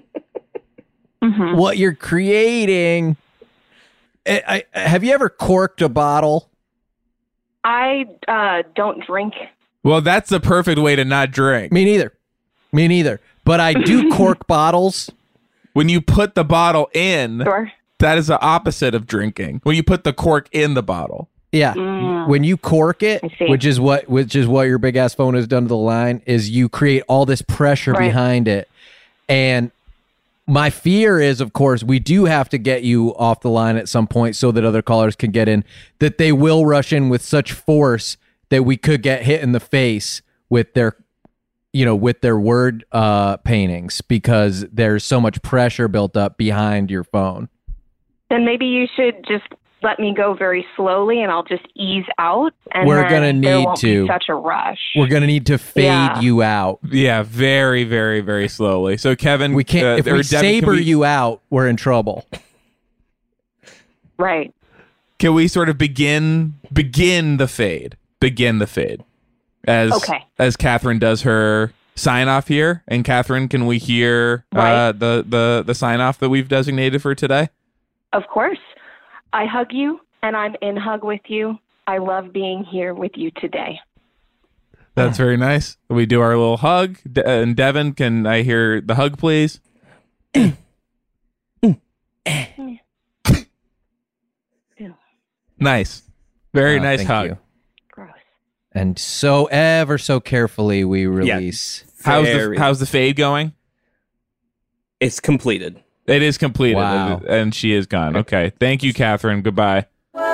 E: what you're creating. Have you ever corked a bottle?
M: I don't drink.
D: Well, that's the perfect way to not drink.
E: Me neither. But I do cork bottles.
D: When you put the bottle in,
M: sure.
D: That is the opposite of drinking. When you put the cork in the bottle.
E: Yeah. When you cork it, which is what your big ass phone has done to the line, is you create all this pressure behind it. And my fear is, of course, we do have to get you off the line at some point so that other callers can get in, that they will rush in with such force that we could get hit in the face with their word paintings, because there's so much pressure built up behind your phone.
M: Then maybe you should just let me go very slowly, and I'll just ease out. And
E: we're gonna need
M: there won't
E: to
M: be such a rush.
E: We're gonna need to fade you out.
D: Yeah, very, very, very slowly. So Kevin,
E: we can't. If we saber you out, we're in trouble.
M: Right.
D: Can we sort of begin the fade? Begin the fade. as Catherine does her sign off here. And Catherine, can we hear the sign off that we've designated for today?
M: Of course. I hug you, and I'm in hug with you. I love being here with you today.
D: That's very nice. We do our little hug. And Devin, can I hear the hug, please? Nice. Very nice hug.
E: You. Gross. And so ever so carefully we release.
D: Yeah, how's the fade going?
I: It's completed.
D: It is completed.
E: Wow.
D: And she is gone. Okay. Thank you, Catherine. Goodbye.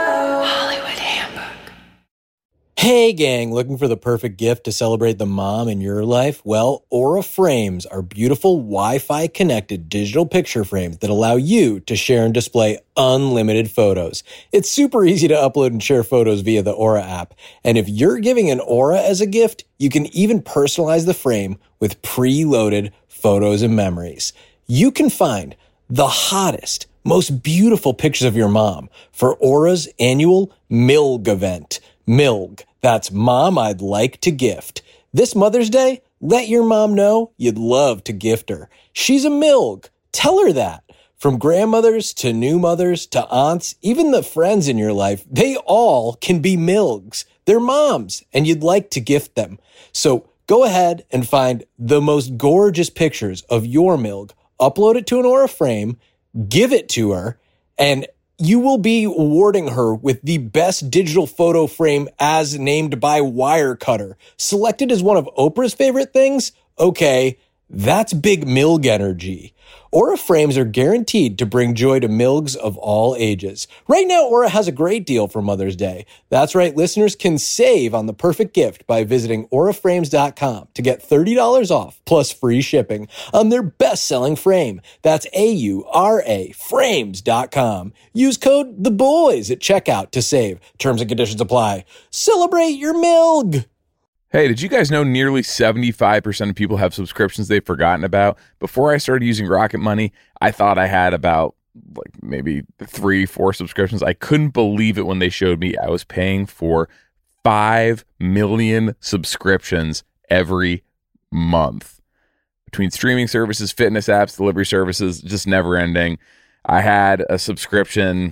N: Hey gang, looking for the perfect gift to celebrate the mom in your life? Well, Aura Frames are beautiful Wi-Fi connected digital picture frames that allow you to share and display unlimited photos. It's super easy to upload and share photos via the Aura app. And if you're giving an Aura as a gift, you can even personalize the frame with preloaded photos and memories. You can find the hottest, most beautiful pictures of your mom for Aura's annual MILG event. MILG. That's Mom I'd Like to Gift. This Mother's Day, let your mom know you'd love to gift her. She's a MILG. Tell her that. From grandmothers to new mothers to aunts, even the friends in your life, they all can be MILGs. They're moms, and you'd like to gift them. So go ahead and find the most gorgeous pictures of your MILG, upload it to an Aura frame, give it to her, and you will be awarding her with the best digital photo frame as named by Wirecutter. Selected as one of Oprah's favorite things? Okay, that's big MILG energy. Aura frames are guaranteed to bring joy to MILGs of all ages. Right now, Aura has a great deal for Mother's Day. That's right, listeners can save on the perfect gift by visiting auraframes.com to get $30 off plus free shipping on their best-selling frame. That's AURA frames.com. Use code THEBOYS at checkout to save. Terms and conditions apply. Celebrate your MILG!
D: Hey, did you guys know nearly 75% of people have subscriptions they've forgotten about? Before I started using Rocket Money, I thought I had about maybe 3-4 subscriptions. I couldn't believe it when they showed me I was paying for 5 million subscriptions every month. Between streaming services, fitness apps, delivery services, just never ending. I had a subscription.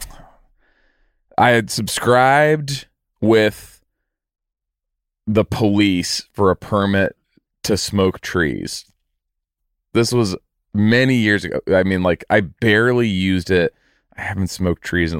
D: I had subscribed with the police for a permit to smoke trees. This was many years ago. I mean, I barely used it. I haven't smoked trees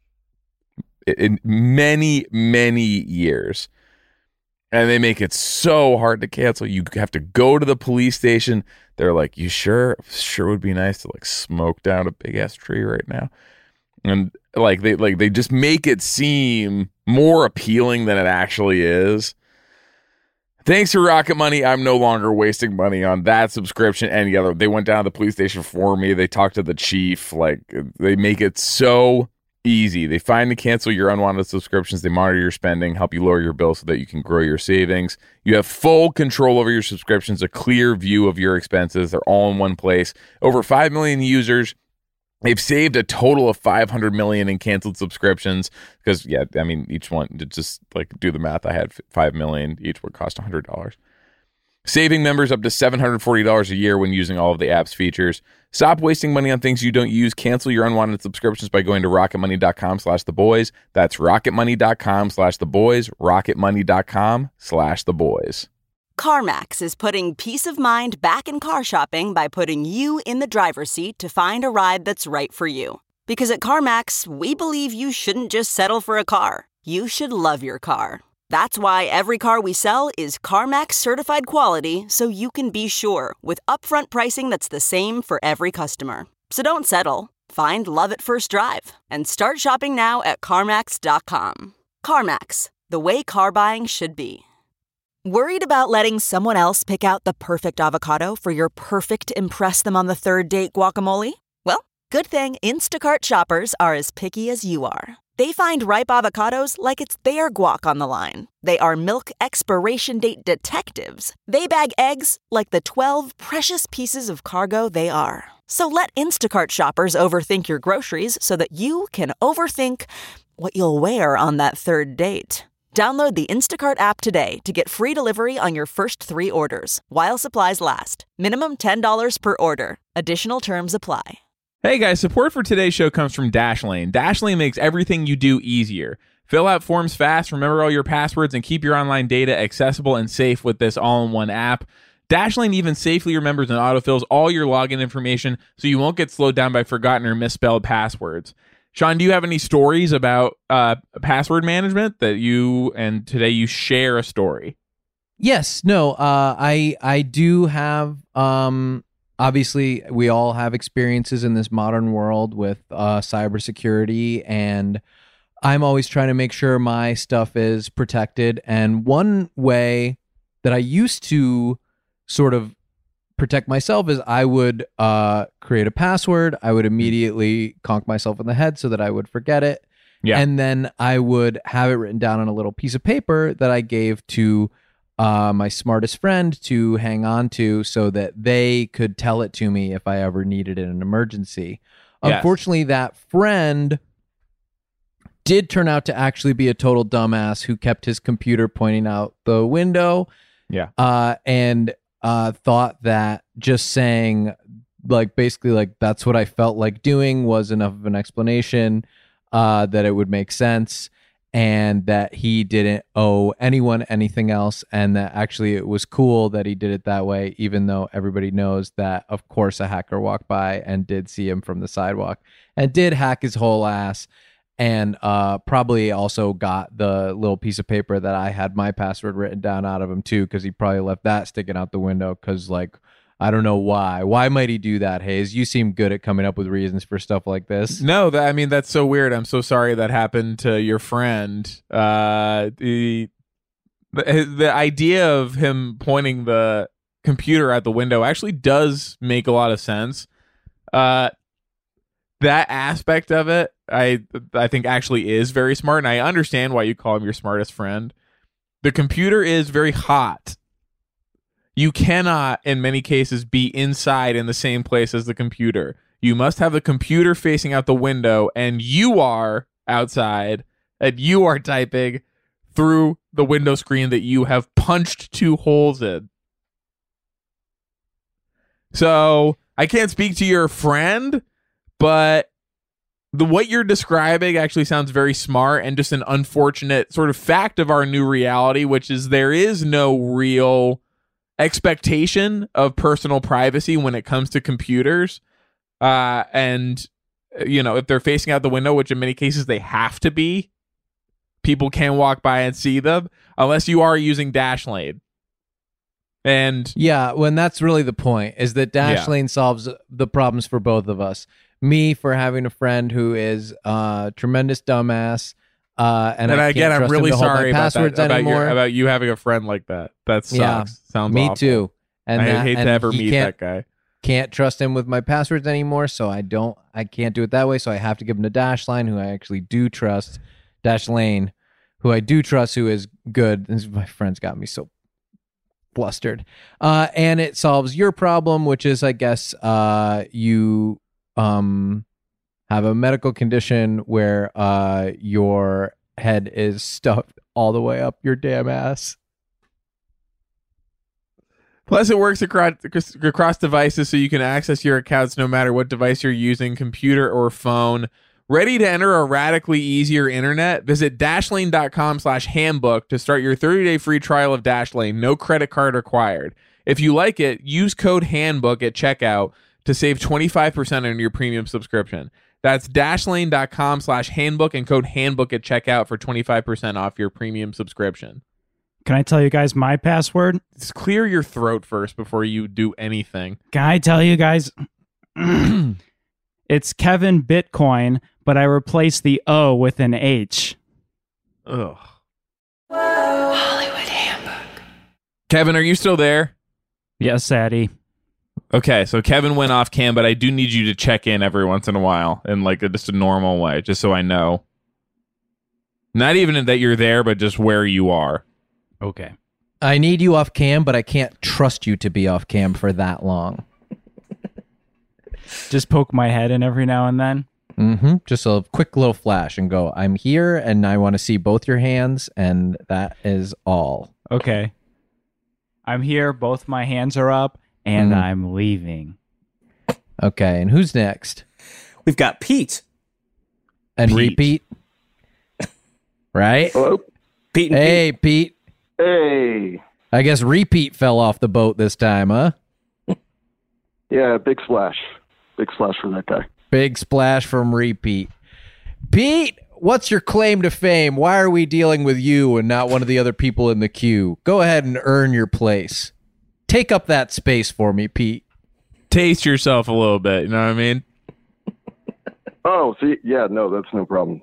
D: in many, many years. And they make it so hard to cancel. You have to go to the police station. They're like, you sure? Sure would be nice to smoke down a big ass tree right now. And they just make it seem more appealing than it actually is. Thanks to Rocket Money, I'm no longer wasting money on that subscription. Any other, they went down to the police station for me. They talked to the chief. They make it so easy. They find and cancel your unwanted subscriptions. They monitor your spending, help you lower your bill so that you can grow your savings. You have full control over your subscriptions, a clear view of your expenses. They're all in one place. Over 5 million users. They've saved a total of $500 million in canceled subscriptions because, each one, to just do the math, I had 5 million. Each would cost $100. Saving members up to $740 a year when using all of the app's features. Stop wasting money on things you don't use. Cancel your unwanted subscriptions by going to rocketmoney.com/theboys. That's rocketmoney.com/theboys. rocketmoney.com/theboys.
O: CarMax is putting peace of mind back in car shopping by putting you in the driver's seat to find a ride that's right for you. Because at CarMax, we believe you shouldn't just settle for a car. You should love your car. That's why every car we sell is CarMax certified quality, so you can be sure with upfront pricing that's the same for every customer. So don't settle. Find love at first drive and start shopping now at CarMax.com. CarMax, the way car buying should be. Worried about letting someone else pick out the perfect avocado for your perfect impress them on the third date guacamole? Well, good thing Instacart shoppers are as picky as you are. They find ripe avocados like it's their guac on the line. They are milk expiration date detectives. They bag eggs like the 12 precious pieces of cargo they are. So let Instacart shoppers overthink your groceries so that you can overthink what you'll wear on that third date. Download the Instacart app today to get free delivery on your first 3 orders, while supplies last. Minimum $10 per order. Additional terms apply.
D: Hey guys, support for today's show comes from Dashlane. Dashlane makes everything you do easier. Fill out forms fast, remember all your passwords, and keep your online data accessible and safe with this all-in-one app. Dashlane even safely remembers and autofills all your login information so you won't get slowed down by forgotten or misspelled passwords. Sean, do you have any stories about password management that today you share a story?
E: Yes. No, I do have, obviously we all have experiences in this modern world with cybersecurity, and I'm always trying to make sure my stuff is protected. And one way that I used to sort of protect myself is I would create a password. I would immediately conk myself in the head so that I would forget it.
D: Yeah.
E: And then I would have it written down on a little piece of paper that I gave to my smartest friend to hang on to so that they could tell it to me if I ever needed it in an emergency.
D: Yes.
E: Unfortunately, that friend did turn out to actually be a total dumbass who kept his computer pointing out the window.
D: Yeah.
E: And thought that just saying, like, basically, like, that's what I felt like doing was enough of an explanation that it would make sense, and that he didn't owe anyone anything else, and that actually it was cool that he did it that way, even though everybody knows that, of course, a hacker walked by and did see him from the sidewalk and did hack his whole ass. And probably also got the little piece of paper that I had my password written down out of him too, because he probably left that sticking out the window. Because, like, I don't know why. Why might he do that, Hayes? You seem good at coming up with reasons for stuff like this.
D: No, that's so weird. I'm so sorry that happened to your friend. The idea of him pointing the computer out the window actually does make a lot of sense. That aspect of it, I think actually is very smart, and I understand why you call him your smartest friend. The computer is very hot. You cannot, in many cases, be inside in the same place as the computer. You must have the computer facing out the window, and you are outside, and you are typing through the window screen that you have punched 2 holes in. So, I can't speak to your friend, but what you're describing actually sounds very smart and just an unfortunate sort of fact of our new reality, which is there is no real expectation of personal privacy when it comes to computers. And, if they're facing out the window, which in many cases they have to be, people can walk by and see them unless you are using Dashlane. And
E: yeah, when that's really the point, is that Dashlane solves the problems for both of us. Me for having a friend who is a tremendous dumbass, and I can't trust
D: I'm really
E: him to hold
D: sorry
E: my passwords anymore.
D: about you having a friend like that. That sucks.
E: Yeah,
D: Sounds
E: me
D: awful.
E: too. And
D: I hate to ever meet that guy.
E: Can't trust him with my passwords anymore, so I can't do it that way. So I have to give him to Dashlane, who I actually do trust. Dashlane, who I do trust, who is good. My friend's got me so flustered. And it solves your problem, which is, I guess, you have a medical condition where your head is stuffed all the way up your damn ass.
D: Plus, it works across devices, so you can access your accounts no matter what device you're using, computer or phone. Ready to enter a radically easier internet? Visit dashlane.com/handbook to start your 30-day free trial of Dashlane. No credit card required. If you like it, use code handbook at checkout to save 25% on your premium subscription. That's dashlane.com/handbook and code handbook at checkout for 25% off your premium subscription.
F: Can I tell you guys my password?
D: Just clear your throat first before you do anything.
F: Can I tell you guys? It's Kevin Bitcoin, but I replaced the O with an H.
D: Ugh. Hollywood Handbook. Kevin, are you still there?
F: Yes, Addy.
D: Okay, so Kevin went off cam, but I do need you to check in every once in a while in like just a normal way, just so I know. Not even that you're there, but just where you are.
F: Okay.
E: I need you off cam, but I can't trust you to be off cam for that long.
F: Just poke my head in every now and then.
E: Just a quick little flash and go, I'm here and I want to see both your hands, and that is all.
F: Okay. I'm here, both my hands are up, and I'm leaving.
E: Okay, and who's next?
I: We've got Pete.
E: And repeat. Right?
P: Hello?
I: Pete.
E: Hey, Pete.
P: Hey.
E: I guess repeat fell off the boat this time, huh?
P: Yeah, big splash. Big splash for that guy.
E: Big splash from repeat. Pete, what's your claim to fame? Why are we dealing with you and not one of the other people in the queue? Go ahead and earn your place. Take up that space for me, Pete.
D: Taste yourself a little bit, you know what I mean?
P: Oh, see, yeah, no, that's no problem.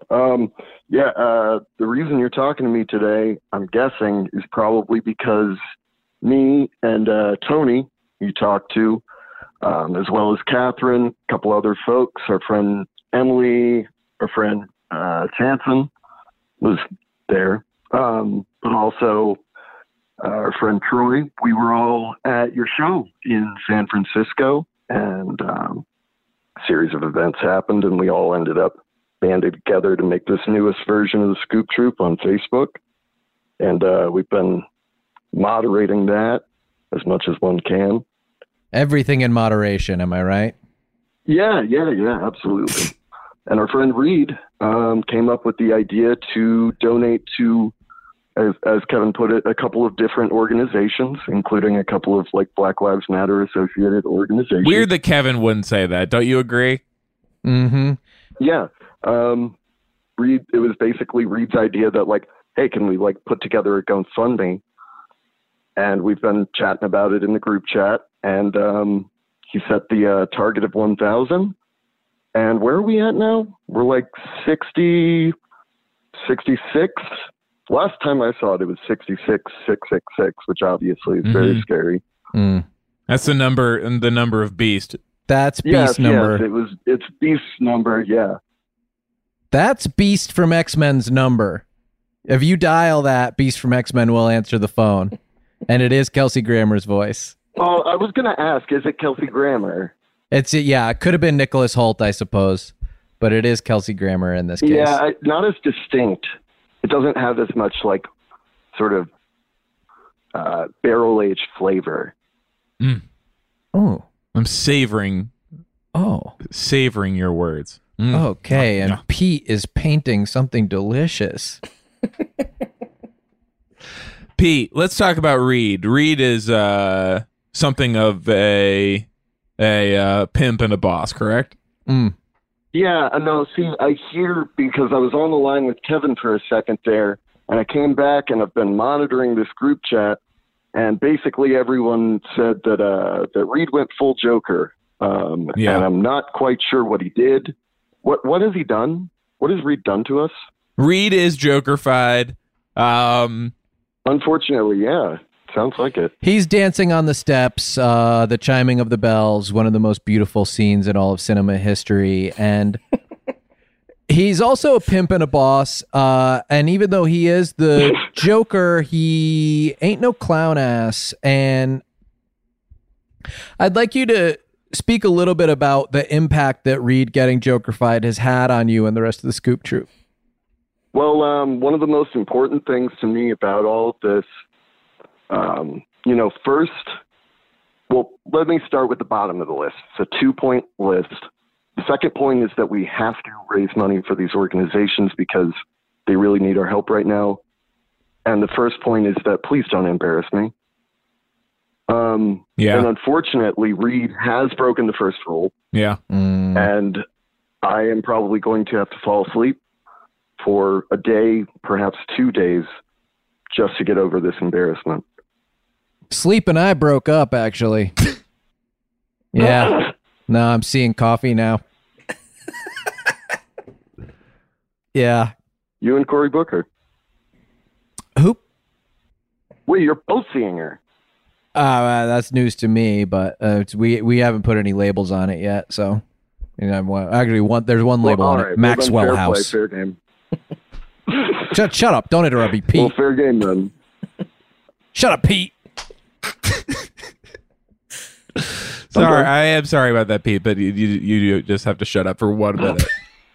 P: The reason you're talking to me today, I'm guessing, is probably because me and Tony, you talked to, as well as Catherine, a couple other folks, our friend Emily, our friend Chanson was there, but also our friend Troy. We were all at your show in San Francisco, and a series of events happened, and we all ended up banded together to make this newest version of the Scoop Troop on Facebook. And we've been moderating that as much as one can.
E: Everything in moderation, am I right?
P: Yeah, absolutely. And our friend Reed came up with the idea to donate to, as Kevin put it, a couple of different organizations, including a couple of like Black Lives Matter associated organizations.
D: Weird that Kevin wouldn't say that. Don't you agree?
E: Mm-hmm.
P: Yeah. Reed, it was basically Reed's idea that like, hey, can we like put together a GoFundMe? And we've been chatting about it in the group chat, and he set the target of 1,000. And where are we at now? We're like 60, 66. Last time I saw it, it was 66,666, which obviously is very scary.
D: That's the number of Beast.
E: That's Beast number.
P: Yes, it's Beast's number, yeah.
E: That's Beast from X-Men's number. If you dial that, Beast from X-Men will answer the phone. And it is Kelsey Grammer's voice.
P: Oh, I was going to ask, is it Kelsey Grammer?
E: It could have been Nicholas Hoult, I suppose. But it is Kelsey Grammer in this case.
P: Yeah, not as distinct. It doesn't have as much, like, sort of barrel-aged flavor.
E: Oh.
D: I'm savoring your words.
E: Okay, and Pete is painting something delicious.
D: Pete, let's talk about Reed. Reed is something of a pimp and a boss, correct?
P: Yeah, no, see, I hear, because I was on the line with Kevin for a second there, and I came back and I've been monitoring this group chat, and basically everyone said that Reed went full Joker. And I'm not quite sure what he did. What has he done? What has Reed done to us?
D: Reed is Joker-fied.
P: Unfortunately, yeah. Sounds like it.
E: He's dancing on the steps, the chiming of the bells, one of the most beautiful scenes in all of cinema history. And he's also a pimp and a boss. And even though he is the Joker, he ain't no clown ass. And I'd like you to speak a little bit about the impact that Reed getting Joker-fied has had on you and the rest of the Scoop Troop.
P: Well, one of the most important things to me about all of this, first, let me start with the bottom of the list. It's a 2-point list. The second point is that we have to raise money for these organizations because they really need our help right now. And the first point is that please don't embarrass me. And unfortunately, Reed has broken the first rule.
D: Yeah.
P: And I am probably going to have to fall asleep for a day, perhaps 2 days, just to get over this embarrassment.
E: Sleep and I broke up, actually. Yeah. No, I'm seeing coffee now. Yeah.
P: You and Cory Booker.
E: Who?
P: Wait, you're both seeing her.
E: That's news to me, but we haven't put any labels on it yet. So, there's one label on it. Maxwell House.
P: Fair game.
E: Shut up! Don't interrupt me, Pete.
P: Well, fair game then.
E: Shut up, Pete.
D: Sorry, I am sorry about that, Pete. But you just have to shut up for 1 minute.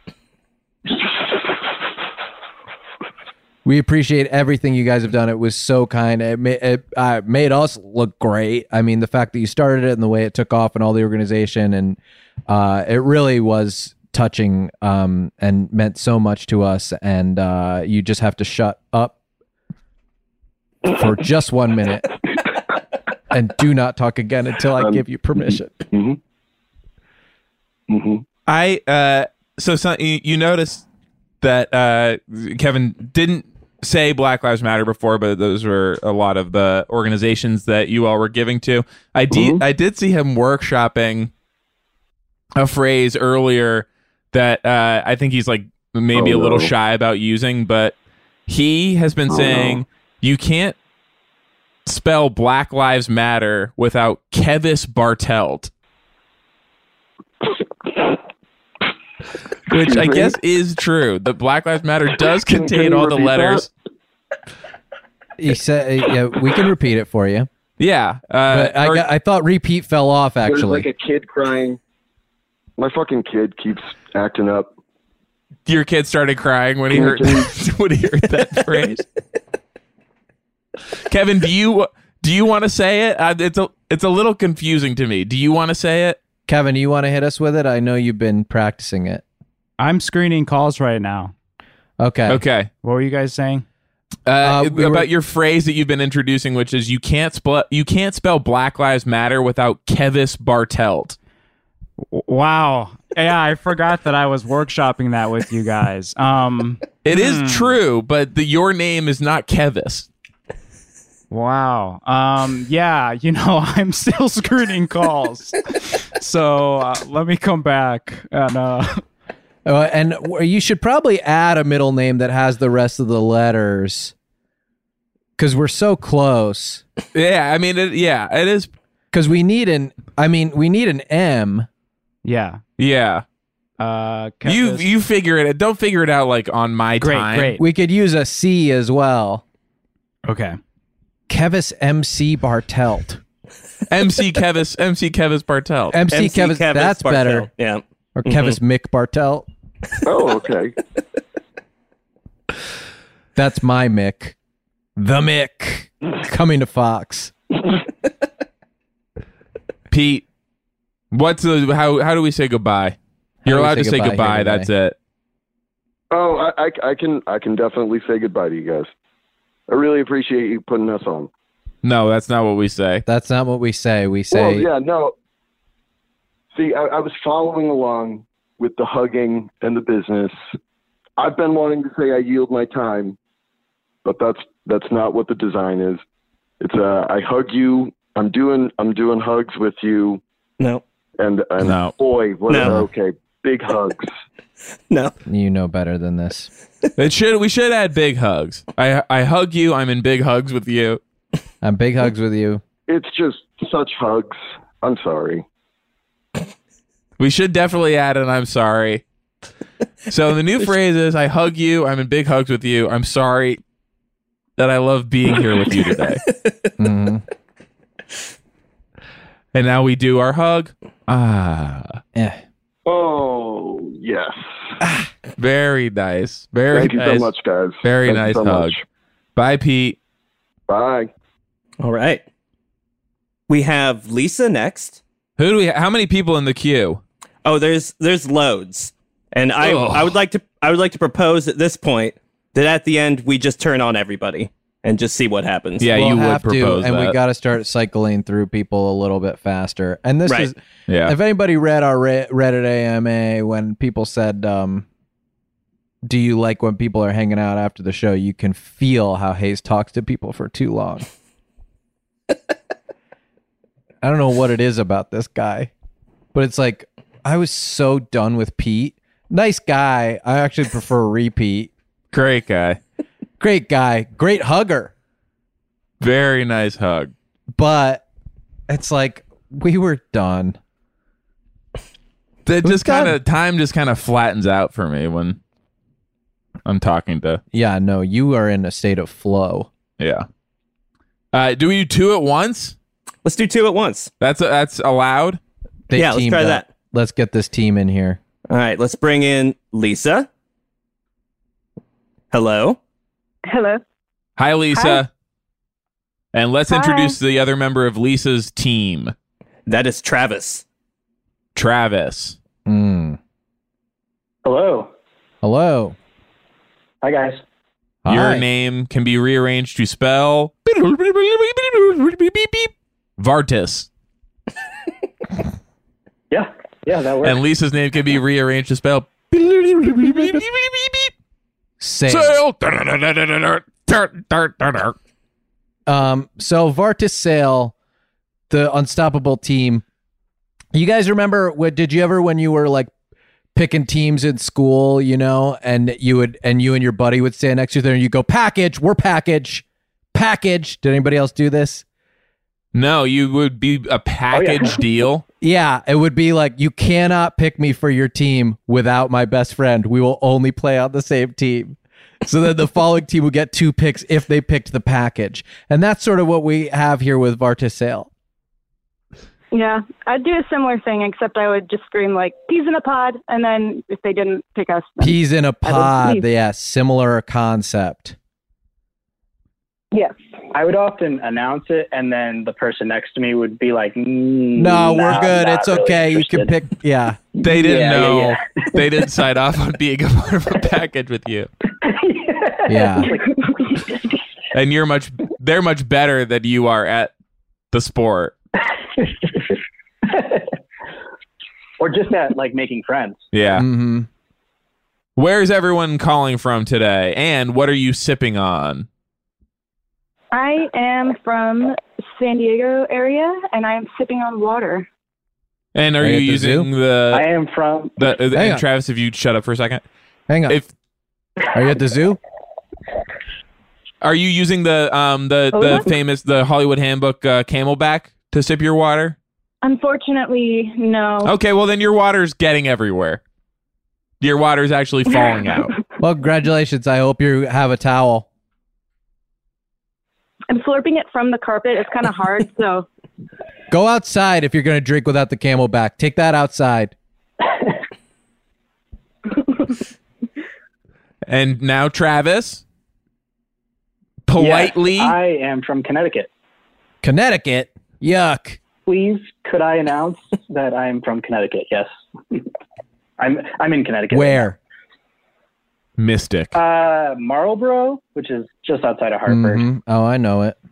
E: We appreciate everything you guys have done. It was so kind. It made us look great. I mean, the fact that you started it and the way it took off and all the organization, and it really was touching and meant so much to us. And you just have to shut up for just 1 minute and do not talk again until I give you permission.
D: So you noticed that Kevin didn't say Black Lives Matter before, but those were a lot of the organizations that you all were giving to. I did see him workshopping a phrase earlier that I think he's like maybe a little shy about using, but he has been saying you can't spell Black Lives Matter without Kevis Bartelt. Which I guess is true. The Black Lives Matter does contain all the letters.
E: He said, "Yeah, we can repeat it for you."
D: Yeah,
E: but I thought repeat fell off. Actually,
P: there's like a kid crying. My fucking kid keeps acting up.
D: Your kid started crying when he heard that phrase. Kevin, do you want to say it? It's a little confusing to me. Do you want to say it?
E: Kevin, do you want to hit us with it? I know you've been practicing it.
F: I'm screening calls right now.
E: Okay.
F: What were you guys saying?
D: About your phrase that you've been introducing, which is you can't spell Black Lives Matter without Kevis Bartelt.
F: Wow. Yeah, I forgot that I was workshopping that with you guys.
D: It is true, but your name is not Kevis.
F: Wow. Yeah, I'm still screening calls. So let me come back
E: and you should probably add a middle name that has the rest of the letters, because we're so close.
D: Yeah, I mean, it is,
E: because we need an M.
F: Yeah.
D: You figure it. Don't figure it out like on my time.
F: Great.
E: We could use a C as well.
F: Okay.
E: Kevis MC Bartelt.
D: MC Kevis Bartelt.
E: MC Kevis, that's
I: Bartelt.
E: better.
I: Yeah.
E: Or Kevis Mick Bartelt.
P: Oh, okay.
E: That's my Mick. The Mick. Coming to Fox.
D: Pete, how do we say goodbye? You're allowed to say goodbye. That's it.
P: Oh, I can definitely say goodbye to you guys. I really appreciate you putting us on.
D: No, that's not what we say.
E: That's not what we say. We say...
P: Well, yeah, no. See, I was following along with the hugging and the business. I've been wanting to say I yield my time, but that's not what the design is. It's I hug you. I'm doing hugs with you.
I: No.
P: And
D: no.
P: Boy, what okay. Big hugs.
I: No.
E: You know better than this.
D: We should add big hugs. I hug you. I'm in big hugs with you.
E: I'm big hugs with you.
P: It's just such hugs. I'm sorry.
D: We should definitely add an I'm sorry. So the new phrase is I hug you. I'm in big hugs with you. I'm sorry that I love being here with you today.
E: Mm-hmm.
D: And now we do our hug.
P: Oh, yes.
D: Very nice. Very
P: Thank
D: nice.
P: you so much, guys.
D: Very
P: Thank
D: nice
P: you so
D: hug.
P: much.
D: Bye, Pete.
P: Bye.
I: All right. We have Lisa next.
D: Who do we? How many people in the queue?
I: Oh, there's loads. And I would like to propose at this point that at the end we just turn on everybody and just see what happens.
D: Yeah,
E: we'll
D: you would
E: have
D: propose
E: to, and
D: that.
E: we got to start cycling through people a little bit faster. And this
I: Right.
E: is,
D: Yeah.
E: if anybody read our Reddit AMA when people said, "Do you like when people are hanging out after the show?" You can feel how Hayes talks to people for too long. I don't know what it is about this guy, but it's like I was so done with Pete. Nice guy. I actually prefer Repeat.
D: Great guy.
E: Great guy. Great hugger.
D: Very nice hug.
E: But it's like we were done.
D: Time just kind of flattens out for me when I'm talking to.
E: Yeah, no, you are in a state of flow.
D: Yeah. Do we do two at once?
I: Let's do two at once.
D: That's allowed.
E: They
I: let's
E: teamed
I: try
E: up.
I: that.
E: Let's get this team in here.
I: All right, let's bring in Lisa. Hello.
K: Hello.
D: Hi, Lisa. Hi. And let's
K: Hi.
D: introduce the other member of Lisa's team.
I: That is Travis.
D: Travis.
L: Hello.
E: Hello.
L: Hi, guys.
D: Your
E: Hi.
D: name can be rearranged to spell Vartis.
L: Yeah, that works.
D: And Lisa's name can be rearranged to spell
E: Sale. So Vartis Sale, the unstoppable team. You guys remember did you ever, when you were like picking teams in school, and you and your buddy would stand next to you there and you go, package, we're package. Did anybody else do this?
D: No, you would be a package deal.
E: Yeah, it would be like, you cannot pick me for your team without my best friend. We will only play on the same team. So then the following team would get 2 picks if they picked the package. And that's sort of what we have here with Vartis Sale.
K: Yeah, I'd do a similar thing, except I would just scream like peas in a pod, and then if they didn't pick us,
E: peas in a pod. Yeah, similar concept.
L: Yes. I would often announce it, and then the person next to me would be like,
E: no, we're good. It's okay. Really, you can pick. Yeah.
D: They didn't know. Yeah. They didn't sign off on being a part of a package with you.
E: Yeah.
D: And they're much better than you are at the sport.
L: Or just at like making friends.
D: Yeah.
E: Mm-hmm.
D: Where's everyone calling from today? And what are you sipping on?
K: I am from San Diego area, and I am sipping on water.
D: And are you using the?
L: I am from.
D: And Travis, if you shut up for a second.
E: Hang on. Are you at the zoo?
D: Are you using the famous Hollywood Handbook Camelback to sip your water?
K: Unfortunately, no.
D: Okay, well then your water's getting everywhere. Your water's actually falling out.
E: Well, congratulations. I hope you have a towel.
K: I'm slurping it from the carpet. It's kind of hard, so.
E: Go outside if you're going to drink without the Camelback. Take that outside.
D: And now Travis, politely.
L: Yes, I am from Connecticut.
E: Connecticut? Yuck.
L: Please, could I announce that I'm from Connecticut? Yes. I'm in Connecticut.
E: Where?
D: Mystic.
L: Marlborough, which is just outside of Hartford.
E: Mm-hmm. Oh, I know it.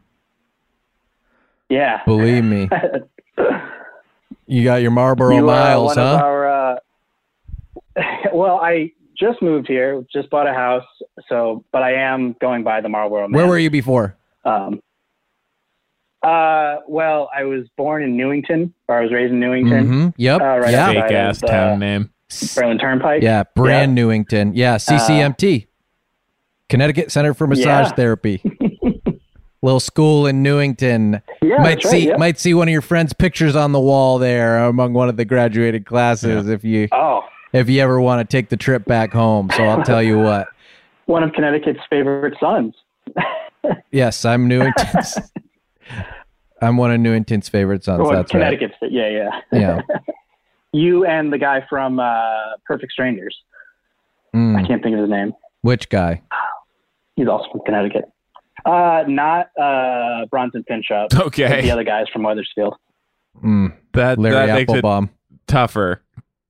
L: Yeah.
E: Believe me. You got your Marlboro miles, huh?
L: Well, I just moved here, just bought a house, but I am going by the Marlboro Man.
E: Where were you before?
L: Well, I was born in Newington, or I was raised in Newington.
E: Mm-hmm. Yep.
L: Right
D: fake ass town name.
L: Berlin Turnpike.
E: Yeah, brand Newington. Yeah, CCMT. Connecticut Center for Massage Therapy. Little school in Newington.
L: Yeah,
E: might see one of your friends' pictures on the wall there among one of the graduated classes if you ever want to take the trip back home. So I'll tell you what.
L: One of Connecticut's favorite sons.
E: Yes, I'm Newington's. I'm one of Newington's favorite sons.
L: Well,
E: that's
L: Connecticut's,
E: right.
L: Yeah. You and the guy from Perfect Strangers. I can't think of his name.
E: Which guy?
L: He's also from Connecticut. Not Bronson Pinchot.
D: Okay.
L: The other guys from Wethersfield.
D: That makes
E: Applebaum.
D: it tougher.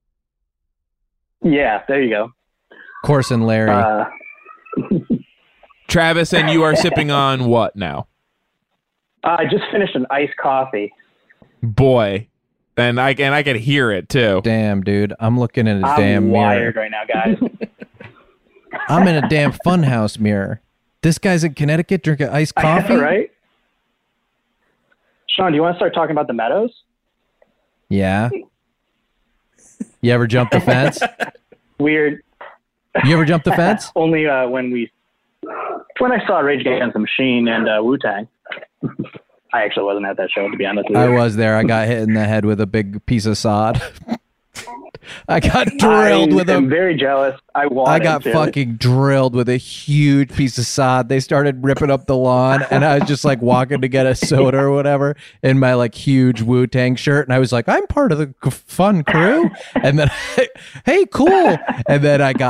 L: Yeah, there you go.
E: Corson Larry.
D: Travis, and you are sipping on what now?
L: I just finished an iced coffee.
D: Boy. And I can hear it too.
E: Damn, dude. I'm looking at a damn
L: I'm
E: mirror.
L: wired right now, guys.
E: I'm in a damn funhouse mirror. This guy's in Connecticut drinking iced coffee?
L: Right? Sean, do you want to start talking about the Meadows?
E: Yeah. You ever jump the fence?
L: Weird.
E: You ever jump the fence?
L: Only when I saw Rage Against the Machine and Wu-Tang. I actually wasn't at that show, to be honest with you.
E: I was there. I got hit in the head with a big piece of sod. I got drilled with
L: I'm very jealous. I
E: got fucking drilled with a huge piece of sod. They started ripping up the lawn, and I was just like walking to get a soda or whatever in my like huge Wu-Tang shirt, and I was like, I'm part of the fun crew. And then, hey, cool. And then I got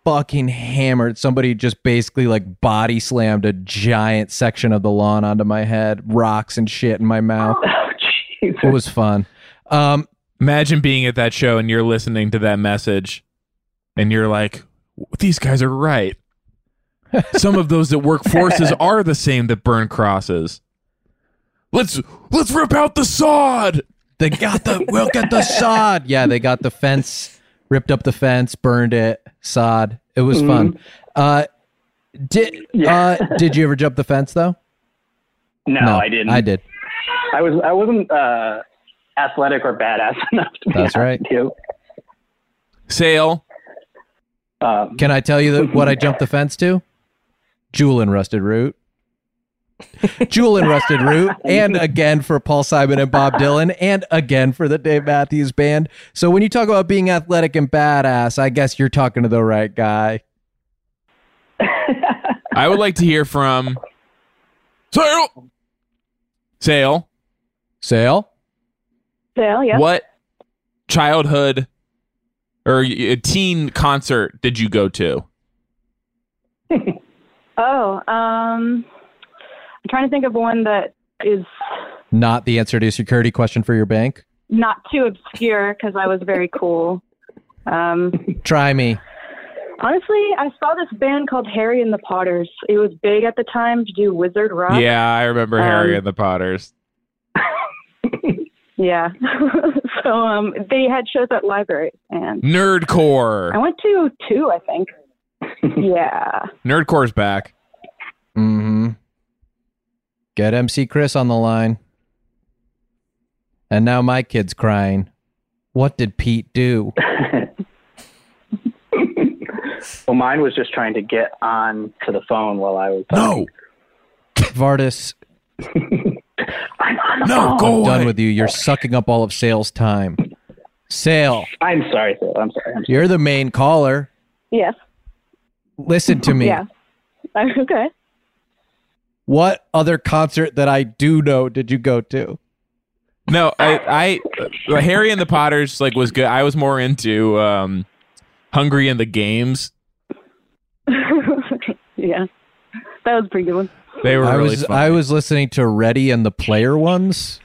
E: fucking hammered. Somebody just basically like body slammed a giant section of the lawn onto my head, rocks and shit in my mouth.
L: Oh, Jesus.
E: It was fun.
D: Imagine being at that show and you're listening to that message and you're like, these guys are right. Some of those that work forces are the same that burn crosses. Let's rip out the sod.
E: We'll get the sod. Yeah, they got the fence, ripped up the fence, burned it, sod. It was fun. Did you ever jump the fence though?
L: No, I didn't.
E: I did.
L: I wasn't athletic or badass enough to be
E: That's right.
L: You.
D: Sale.
E: Can I tell you what I jumped the fence to? Jewel and Rusted Root. Jewel and Rusted Root, and again for Paul Simon and Bob Dylan, and again for the Dave Matthews Band. So when you talk about being athletic and badass, I guess you're talking to the right guy.
D: I would like to hear from Sale.
K: Yeah.
D: What childhood or a teen concert did you go to?
K: I'm trying to think of one that is
E: Not the answer to a security question for your bank?
K: not too obscure because I was very cool.
E: Try me.
K: Honestly, I saw this band called Harry and the Potters. It was big at the time to do wizard rock.
D: Yeah, I remember Harry and the Potters.
K: Yeah. So they had shows at libraries and
D: Nerdcore.
K: I went to 2, I think. Yeah.
D: Nerdcore's back.
E: Mm-hmm. Get MC Chris on the line. And now my kid's crying. What did Pete do?
L: Well, mine was just trying to get on to the phone while I was talking.
E: Vardis.
L: I'm on the
E: No,
L: phone.
E: go away. Done with you. You're sucking up all of Sale's time. Sale.
L: I'm sorry, Sale. I'm sorry.
E: You're the main caller.
K: Yes.
E: Listen to me.
K: Yeah. Okay.
E: What other concert that I do know did you go to?
D: No, I Harry and the Potters was good. I was more into Hungry and the Games.
K: Yeah. That was a pretty good one.
D: They were really fun.
E: I was listening to Ready and the Player Ones.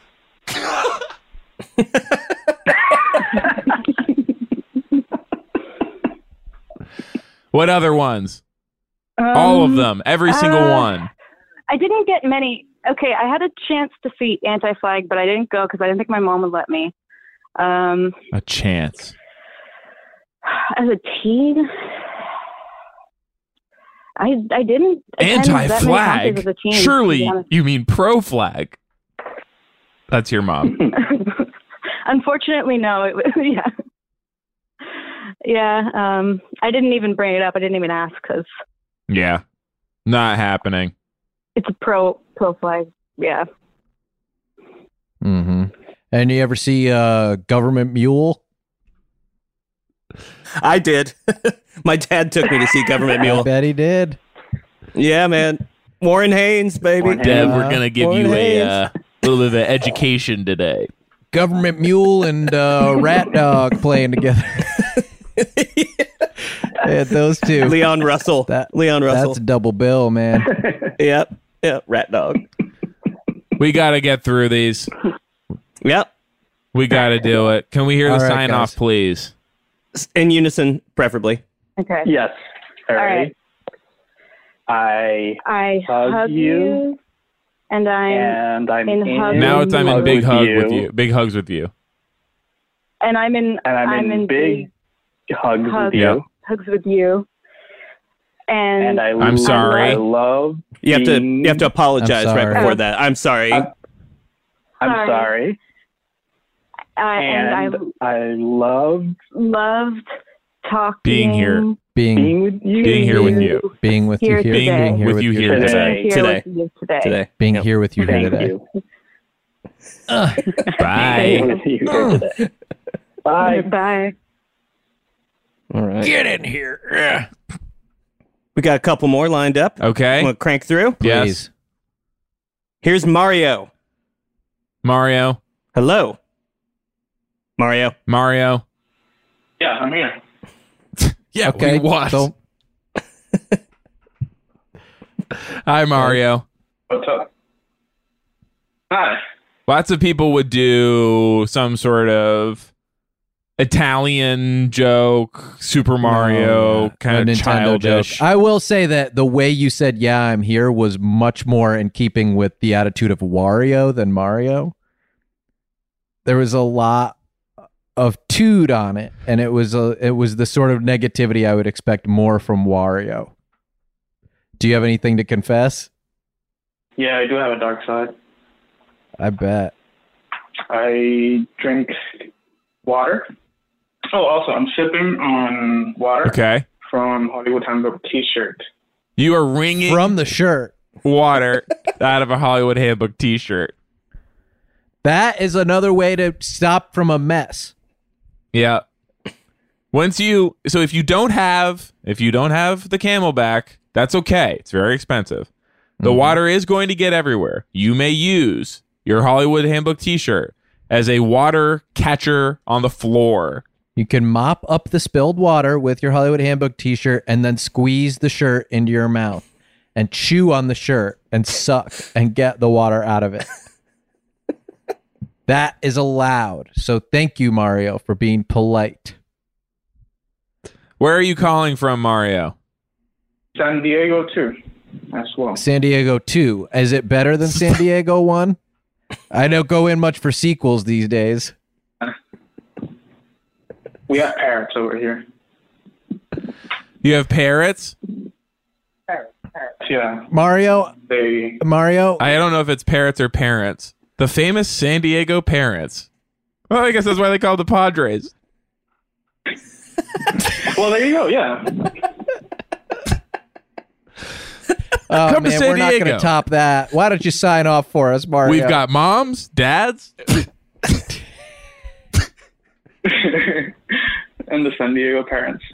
D: What other ones? All of them. Every single one.
K: I didn't get many. Okay, I had a chance to see Anti-Flag, but I didn't go because I didn't think my mom would let me.
D: A chance.
K: As a teen, I didn't attend that many concerts
D: Anti-Flag?
K: as a teen, to be
D: Surely
K: honest.
D: you mean pro-flag. That's your mom.
K: Unfortunately, no. It was, yeah. Yeah, I didn't even bring it up. I didn't even ask because
D: Yeah. Not happening.
K: it's a pro flag. Yeah.
E: Mm-hmm. And you ever see Government Mule?
I: I did. My dad took me to see Government Mule.
E: I bet he did.
I: Yeah, man. Warren Haynes, baby.
D: Deb, we're going to give
E: Warren
D: you
E: Haynes.
D: a little bit of education today.
E: Government Mule and Rat Dog playing together. Yeah, those two.
I: Leon Russell. Leon Russell.
E: That's a double bill, man.
I: Yep. Rat Dog.
D: We got to get through these.
I: Yep.
D: We got to do it. Can we hear the
E: All right,
D: sign
E: guys.
D: off, please?
I: In unison, preferably.
K: Okay.
L: Yes. All
K: right.
L: I
K: hug you, and I'm
L: I'm
K: in hug
D: Now it's I'm in
L: hug
D: big
L: with
D: hug
L: you.
D: with you. Big hugs with you.
K: and I'm in
L: I'm in big hugs with you.
K: hugs with you.
L: And
D: I'm sorry.
L: I love.
I: You have to apologize
E: I'm
I: right
E: sorry.
I: before that. I'm sorry.
L: I'm sorry.
K: And
L: I loved
K: talking.
D: Being here.
E: Being
L: with you.
D: Being here with you.
E: being with you
K: Here
E: here.
K: today.
E: Being here
D: With
E: with
D: you
E: you
D: here
L: today.
K: Here with you today.
I: Today.
E: Being
I: Yep.
E: here with you here
L: Thank
E: today.
L: you.
D: Bye.
L: With you here today. Bye.
K: Bye.
I: All right.
D: Get in here.
I: We got a couple more lined up.
D: Okay.
I: Want to crank through?
D: Yes.
E: Please.
I: Here's Mario.
D: Mario.
I: Hello. Mario.
D: Mario.
L: Yeah, I'm here.
D: Yeah.
E: Okay.
D: We what?
E: So
D: Hi, Mario.
Q: What's up? Hi.
D: Lots of people would do some sort of Italian joke, Super Mario, kind of childish.
E: Joke. I will say that the way you said, yeah, I'm here, was much more in keeping with the attitude of Wario than Mario. There was a lot of toot on it, and it was the sort of negativity I would expect more from Wario. Do you have anything to confess?
Q: Yeah, I do have a dark side.
E: I bet.
Q: I drink water. Oh, also, I'm sipping on water.
D: Okay.
Q: From Hollywood Handbook T-shirt.
D: You are wringing
E: from the shirt
D: water out of a Hollywood Handbook T-shirt.
E: That is another way to stop from a mess.
D: Yeah. If you don't have the Camelback, that's okay. It's very expensive. The water is going to get everywhere. You may use your Hollywood Handbook T-shirt as a water catcher on the floor.
E: You can mop up the spilled water with your Hollywood Handbook T-shirt and then squeeze the shirt into your mouth and chew on the shirt and suck and get the water out of it. That is allowed. So thank you, Mario, for being polite.
D: Where are you calling from, Mario?
Q: San Diego, too, as well.
E: San Diego 2. Is it better than San Diego 1? I don't go in much for sequels these days.
Q: We have parrots over here.
D: You have parrots?
Q: Parrots, yeah.
E: Mario? Mario?
D: I don't know if it's parrots or parents. The famous San Diego Parents. Well, I guess that's why they call it the Padres.
Q: Well, there you go, yeah.
E: Oh,
D: Come to
E: man,
D: San
E: we're not
D: Diego.
E: going to top that. Why don't you sign off for us, Mario?
D: We've got moms, dads,
Q: and the San Diego Parents.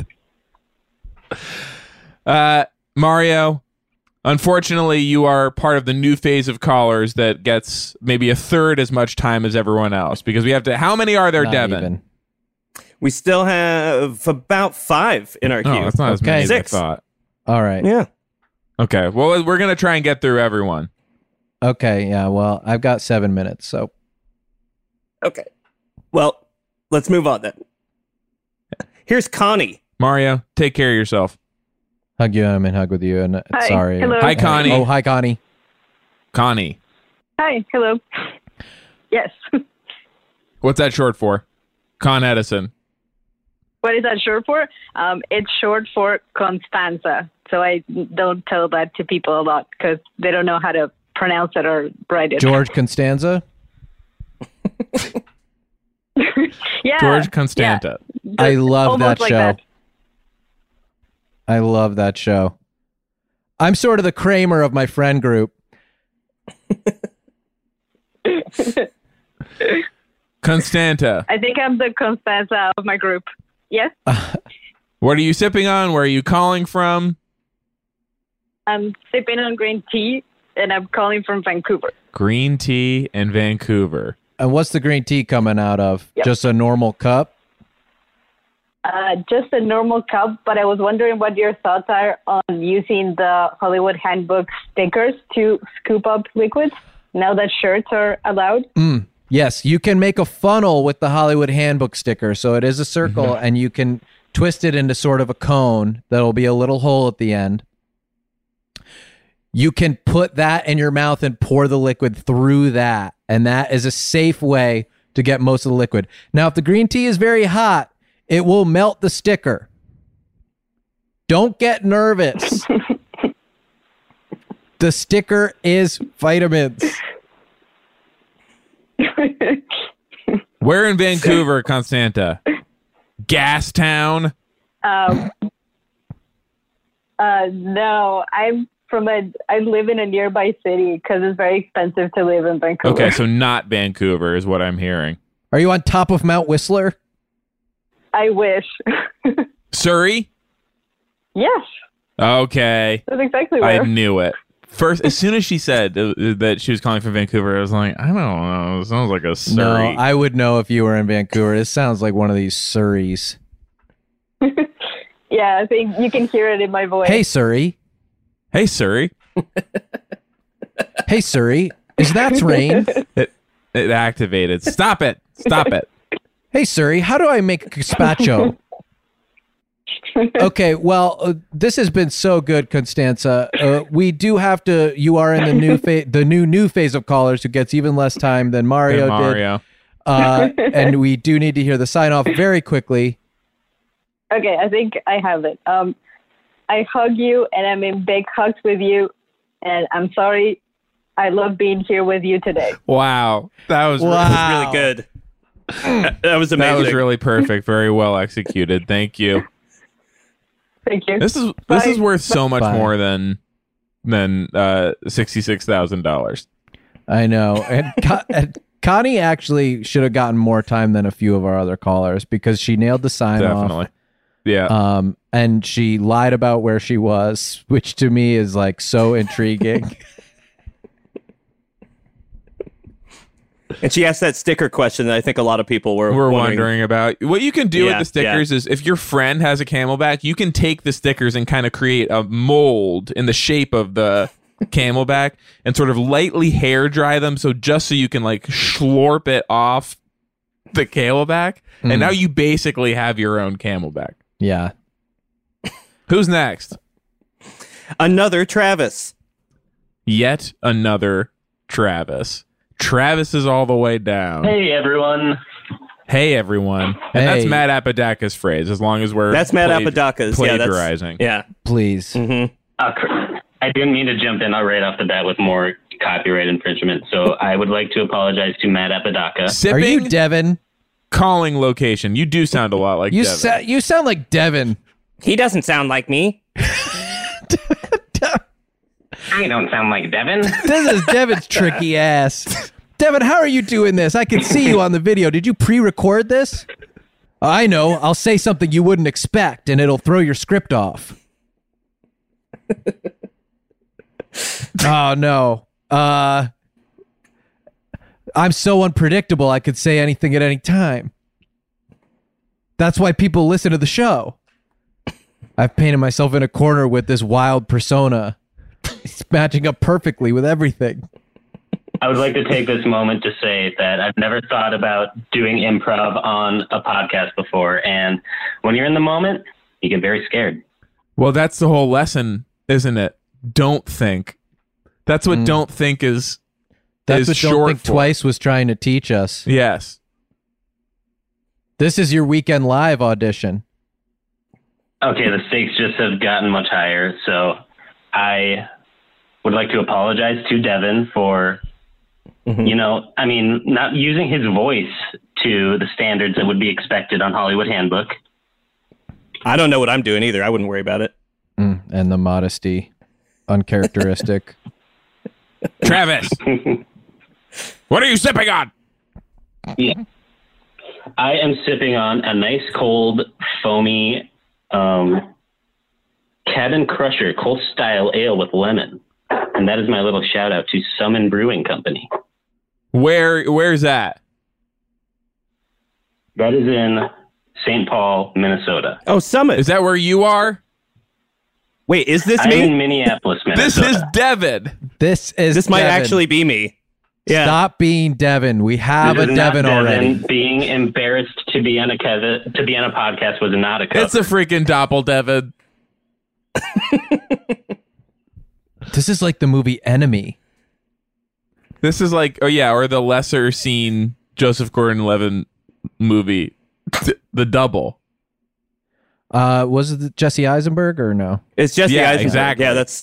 D: Mario, unfortunately, you are part of the new phase of callers that gets maybe a third as much time as everyone else because we have to. How many are there,
E: Not
D: Devin?
E: even.
I: We still have about 5 in our queue.
D: Oh, that's not as many as I
I: 6.
D: thought.
E: All right.
I: Yeah.
D: Okay. Well, we're going to try and get through everyone.
E: Okay, yeah, well, I've got 7 minutes, so.
I: Okay. Well, let's move on then. Here's Connie.
D: Mario, take care of yourself.
E: Hug you, I'm in hug with you, and
K: Hi,
E: sorry.
K: hello.
D: Hi, Connie.
E: Oh, hi, Connie.
D: Connie.
K: Hi, hello. Yes.
D: What's that short for? Con Edison.
K: What is that short for? It's short for Constanza. So I don't tell that to people a lot because they don't know how to pronounce it or write it.
E: George Constanza?
K: Yeah.
D: George Constanta.
K: Yeah.
E: I love that
K: Almost like
E: show.
K: that.
E: I love that show. I'm sort of the Kramer of my friend group.
D: Constanta.
K: I think I'm the Constanza of my group. Yes?
D: What are you sipping on? Where are you calling from?
K: I'm sipping on green tea and I'm calling from Vancouver.
D: Green tea in Vancouver.
E: And what's the green tea coming out of?
K: Yep.
E: Just a normal cup?
K: Just a normal cup, but I was wondering what your thoughts are on using the Hollywood Handbook stickers to scoop up liquids now that shirts are allowed.
E: Yes, you can make a funnel with the Hollywood Handbook sticker. So it is a circle, and you can twist it into sort of a cone that'll be a little hole at the end. You can put that in your mouth and pour the liquid through that, and that is a safe way to get most of the liquid. Now, if the green tea is very hot, it will melt the sticker. Don't get nervous. The sticker is vitamins.
D: Where in Vancouver, Constanta? Gastown?
K: No, I live in a nearby city because it's very expensive to live in Vancouver.
D: Okay, so not Vancouver is what I'm hearing.
E: Are you on top of Mount Whistler?
K: I wish.
D: Surrey?
K: Yes,
D: Okay.
K: that's exactly where.
D: I knew it. First, as soon as she said that she was calling from Vancouver, I was like, I don't know. It sounds like a Surrey.
E: No, I would know if you were in Vancouver. It sounds like one of these Surreys.
K: Yeah, I think you can hear it in my voice.
E: Hey, Surrey.
D: Hey, Surrey.
E: Hey, Suri, is that rain?
D: It activated. Stop it. Stop it.
E: Hey, Suri, how do I make a gazpacho? Okay, well, this has been so good, Constanza. We do have to. You are in the new phase of callers who gets even less time than Mario did. And we do need to hear the sign off very quickly.
R: Okay, I think I have it. I hug you, and I'm in big hugs with you, and I'm sorry. I love being here with you today.
D: Wow, that was
I: really good. That was amazing.
D: That was really perfect. Very well executed. Thank you.
R: Thank you.
D: This is worth so much more than $66,000.
E: I know, and Connie actually should have gotten more time than a few of our other callers because she nailed the sign off.
D: Definitely. Yeah.
E: And she lied about where she was, which to me is like so intriguing.
I: And she asked that sticker question that I think a lot of people were
D: wondering about. What you can do with the stickers is if your friend has a Camelback, you can take the stickers and kind of create a mold in the shape of the Camelback and sort of lightly hair dry them so you can like slurp it off the Camelback. And now you basically have your own Camelback.
E: Yeah.
D: Who's next?
I: Another Travis.
D: Yet another Travis. Travis is all the way down.
S: Hey, everyone.
D: Hey, everyone. And that's Matt Apodaca's phrase, as long as we're
I: That's Matt Apodaca's.
D: plagiarizing.
I: Yeah.
E: Please.
S: I didn't mean to jump in right off the bat with more copyright infringement, so I would like to apologize to Matt Apodaca.
E: Are you Devin?
D: Calling location. You do sound a lot like Devin.
E: You sound like Devin.
I: He doesn't sound like me.
S: I don't sound like Devin.
E: This is Devin's tricky ass. Devin, how are you doing this? I can see you on the video. Did you pre-record this? I know. I'll say something you wouldn't expect, and it'll throw your script off. Oh, no. I'm so unpredictable, I could say anything at any time. That's why people listen to the show. I've painted myself in a corner with this wild persona. It's matching up perfectly with everything.
S: I would like to take this moment to say that I've never thought about doing improv on a podcast before. And when you're in the moment, you get very scared.
D: Well, that's the whole lesson, isn't it? Don't think. That's what don't think is.
E: That's
D: is
E: what
D: short
E: Don't Think
D: for.
E: Twice was trying to teach us.
D: Yes.
E: This is your weekend live audition.
S: Okay, the stakes just have gotten much higher. So I would like to apologize to Devin for, not using his voice to the standards that would be expected on Hollywood Handbook.
I: I don't know what I'm doing either. I wouldn't worry about it.
E: And the modesty. Uncharacteristic.
D: Travis, what are you sipping on?
S: Yeah. I am sipping on a nice cold, foamy Cabin Crusher cold style ale with lemon. And that is my little shout out to Summon Brewing Company.
D: Where's that?
S: That is in St. Paul, Minnesota.
I: Oh, Summit.
D: Is that where you are?
I: Wait, is this
S: I'm
I: me?
S: in Minneapolis, Minnesota.
D: This is Devin.
E: This
I: might
E: Devin.
I: actually be me. Yeah.
E: Stop being Devin. We have
S: This
E: a
S: is not
E: Devin already.
S: Being embarrassed to be on a podcast was not a cover.
D: It's a freaking doppel Devin.
E: This is like the movie Enemy.
D: This is like, or the lesser seen Joseph Gordon-Levitt movie, The Double.
E: Was it Jesse Eisenberg or no?
I: It's Jesse Eisenberg.
D: Exactly.
I: Yeah, that's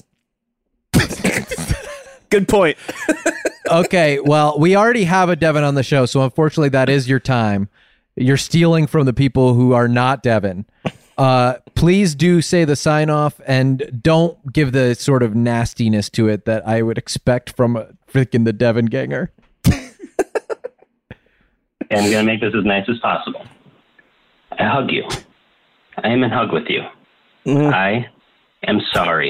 I: good point.
E: Okay, well, we already have a Devin on the show, so unfortunately that is your time. You're stealing from the people who are not Devin. Please do say the sign off and don't give the sort of nastiness to it that I would expect from freaking the Devin ganger.
S: And I'm going to make this as nice as possible. I hug you. I am in hug with you. I am sorry.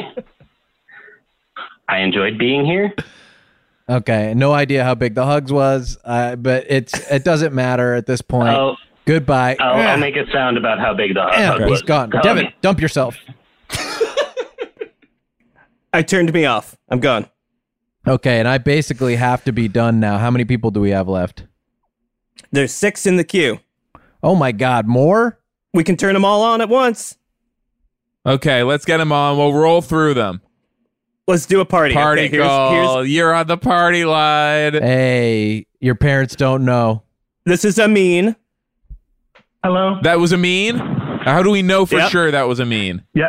S: I enjoyed being here.
E: Okay, no idea how big the hugs was, but it doesn't matter at this point. Goodbye.
S: I'll make it sound about how big the hug was.
E: He's gone.
S: Hug.
E: Devin, dump yourself.
I: I turned me off. I'm gone.
E: Okay, and I basically have to be done now. How many people do we have left?
I: There's 6 in the queue.
E: Oh my God, more?
I: We can turn them all on at once.
D: Okay, let's get them on. We'll roll through them.
I: Let's do a party.
D: Party
I: Okay,
D: call. You're on the party line.
E: Hey, your parents don't know.
I: This is Amin.
T: Hello.
D: That was Amin? How do we know for sure that was Amin?
T: Yes.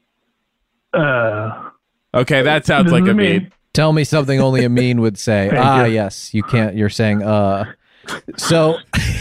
D: Okay, that sounds like Amin.
E: Tell me something only Amin would say.
T: Thank you.
E: Yes, you can't. You're saying, So,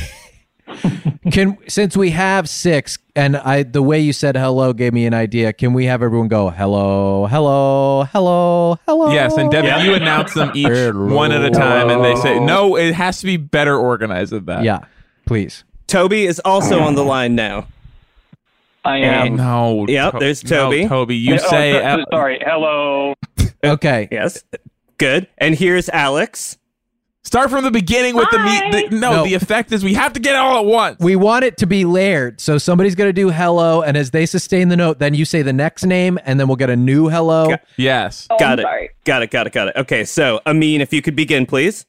E: since we have 6, and the way you said hello gave me an idea, can we have everyone go, hello, hello, hello, hello?
D: Yes, and Devin, you announce them each one at a time, and they say, no, it has to be better organized than that.
E: Yeah, please.
I: Toby is also on the line now.
T: I am.
D: No.
I: Yep, there's Toby.
D: No, Toby, you say...
T: sorry, hello.
E: Okay.
I: Yes. Good. And here's Alex.
D: Start from the beginning with the effect is we have to get it all at once.
E: We want it to be layered. So somebody's going to do hello, and as they sustain the note, then you say the next name, and then we'll get a new hello.
D: Yes.
I: Got it. Got it. Okay, so Amin, if you could begin, please.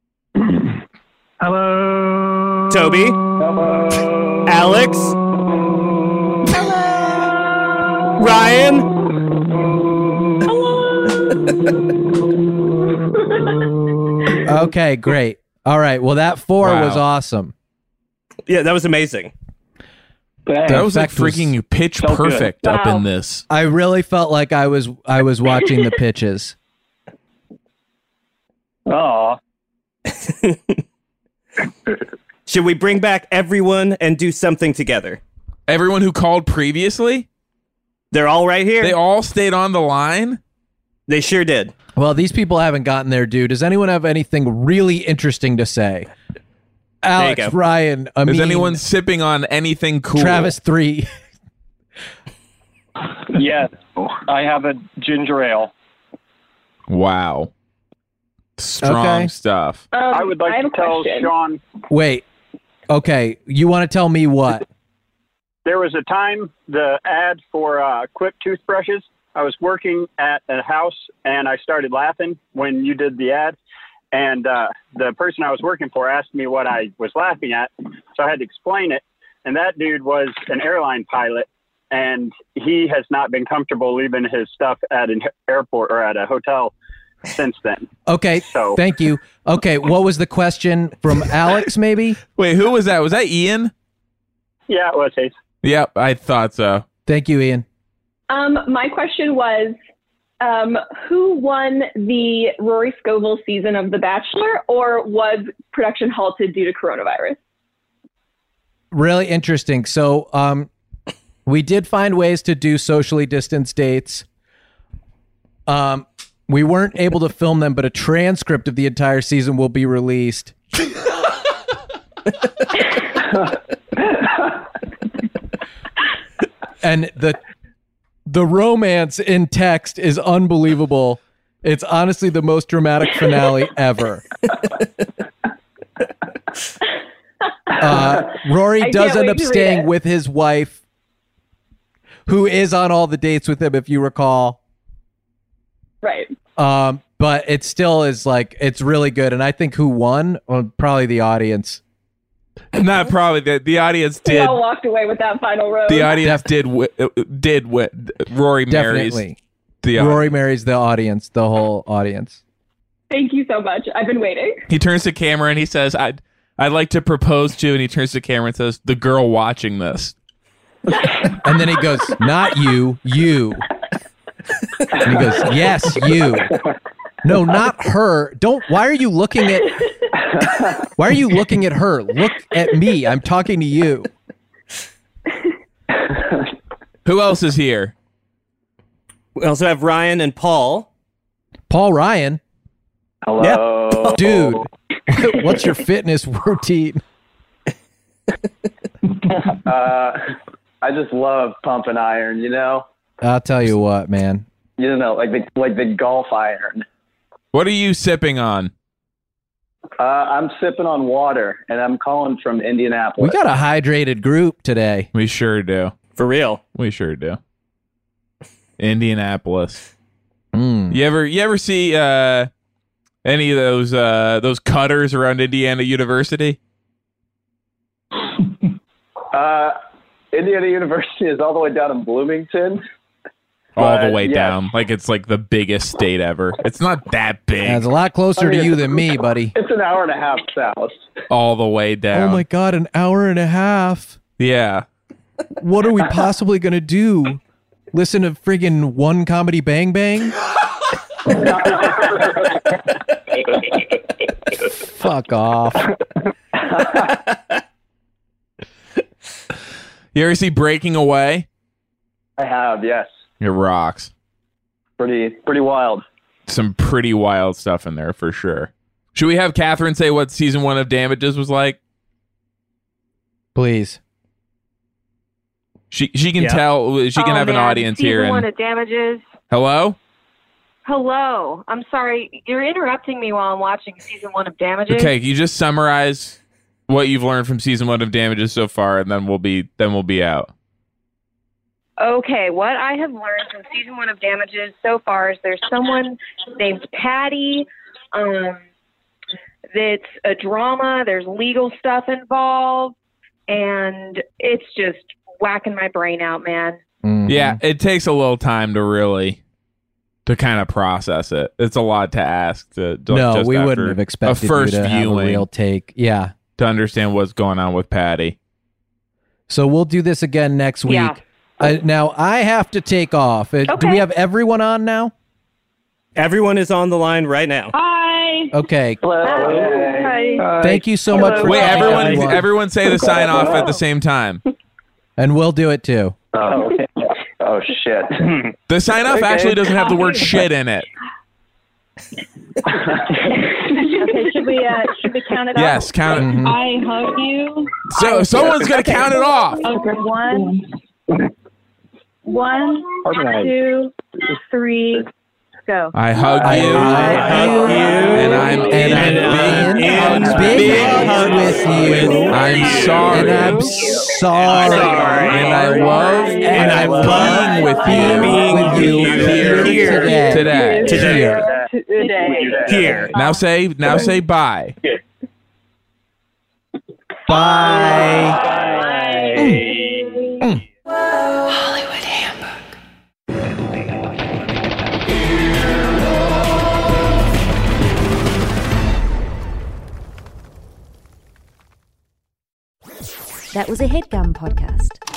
T: Hello.
I: Toby.
T: Hello.
I: Alex.
T: Hello.
I: Ryan.
E: Okay, great. All right. Well, that 4 was awesome.
I: Yeah, that was amazing.
D: That was like freaking pitch perfect up in this.
E: I really felt like I was watching the pitches.
T: Oh.
I: Should we bring back everyone and do something together?
D: Everyone who called previously?
I: They're all right here.
D: They all stayed on the line?
I: They sure did.
E: Well, these people haven't gotten there, dude. Does anyone have anything really interesting to say? Alex, Ryan, Amin.
D: Is anyone sipping on anything cool?
E: Travis 3.
T: Yes, I have a ginger ale.
D: Wow. Strong stuff.
T: I would like to tell Sean.
E: Wait. Okay, you want to tell me what?
T: There was a time, the ad for Quip toothbrushes, I was working at a house, and I started laughing when you did the ad. And the person I was working for asked me what I was laughing at, so I had to explain it. And that dude was an airline pilot, and he has not been comfortable leaving his stuff at an airport or at a hotel since then.
E: Okay, thank you. Okay, what was the question from Alex, maybe?
D: Wait, who was that? Was that Ian?
T: Yeah, it was Hayes.
D: Yep, I thought so.
E: Thank you, Ian.
U: My question was, who won the Rory Scovel season of The Bachelor, or was production halted due to coronavirus?
E: Really interesting. So we did find ways to do socially distanced dates. We weren't able to film them, but a transcript of the entire season will be released. And the romance in text is unbelievable. It's honestly the most dramatic finale ever. Rory does end up staying with his wife, who is on all the dates with him, if you recall.
U: Right.
E: But it still is like, it's really good. And I think who won? Well, probably the audience.
D: Not probably. The audience
U: We
D: did.
U: all walked away with that final rose.
D: The audience did Rory marries.
E: Definitely.
D: The
E: Rory marries the audience, the whole audience.
U: Thank you so much. I've been waiting.
D: He turns to camera and he says, I'd like to propose to, and he turns to camera and says, the girl watching this.
E: And then he goes, not you, you. And he goes, yes, you. No, not her. Why are you looking at her? Look at me. I'm talking to you.
D: Who else is here?
I: We also have Ryan and Paul.
E: Paul Ryan?
T: Hello.
E: Yeah. Dude, what's your fitness routine?
V: I just love pumping iron, you know?
E: I'll tell you what, man.
V: You know, like the golf iron.
D: What are you sipping on?
V: I'm sipping on water, and I'm calling from Indianapolis.
E: We got a hydrated group today.
D: We sure do.
I: For real.
D: We sure do. Indianapolis. You ever see any of those cutters around Indiana University?
V: Indiana University is all the way down in Bloomington.
D: All the way down. Like it's like the biggest state ever. It's not that big.
E: Yeah, it's a lot closer to you than me, buddy.
V: It's an hour and a half south.
D: All the way down.
E: Oh my God, an hour and a half.
D: Yeah.
E: What are we possibly going to do? Listen to friggin' One Comedy Bang Bang? Fuck off.
D: You ever see Breaking Away?
V: I have, yes.
D: It rocks.
V: Pretty wild.
D: Some pretty wild stuff in there for sure. Should we have Catherine say what season 1 of Damages was like?
E: Please.
D: She can tell. She can have an audience here.
M: Season 1 of Damages.
D: Hello?
M: Hello. I'm sorry. You're interrupting me while I'm watching season 1 of Damages.
D: Okay, can you just summarize what you've learned from season 1 of Damages so far, and then we'll be out.
M: Okay, what I have learned from season 1 of Damages so far is there's someone named Patty. That's a drama. There's legal stuff involved, and it's just whacking my brain out, man.
D: Yeah, it takes a little time to kind of process it. It's a lot to ask.
E: No, we wouldn't have expected
D: a first
E: you to
D: viewing
E: have a real take. Yeah.
D: To understand what's going on with Patty.
E: So we'll do this again next week.
M: Yeah.
E: Now, I have to take off. Do we have everyone on now?
I: Everyone is on the line right now.
K: Hi.
E: Okay.
V: Hello.
K: Hi.
E: Thank you so much for
D: Wait, everyone say the sign off at the same time.
E: And we'll do it too.
V: Oh, okay. Oh shit.
D: The sign off actually doesn't have the word shit in it.
K: Okay, should we count it off?
D: Yes, count it.
K: I hug you.
D: So someone's gonna count it off.
K: Okay, 1, 2, 3, go.
D: I hug you. And I'm in big hug with you. I'm sorry.
E: And I'm sorry.
D: And I love and I'm being with you today.
V: Here.
D: Now say bye.
E: Bye.
H: Hollywood Handbook.
A: That was a HeadGum podcast.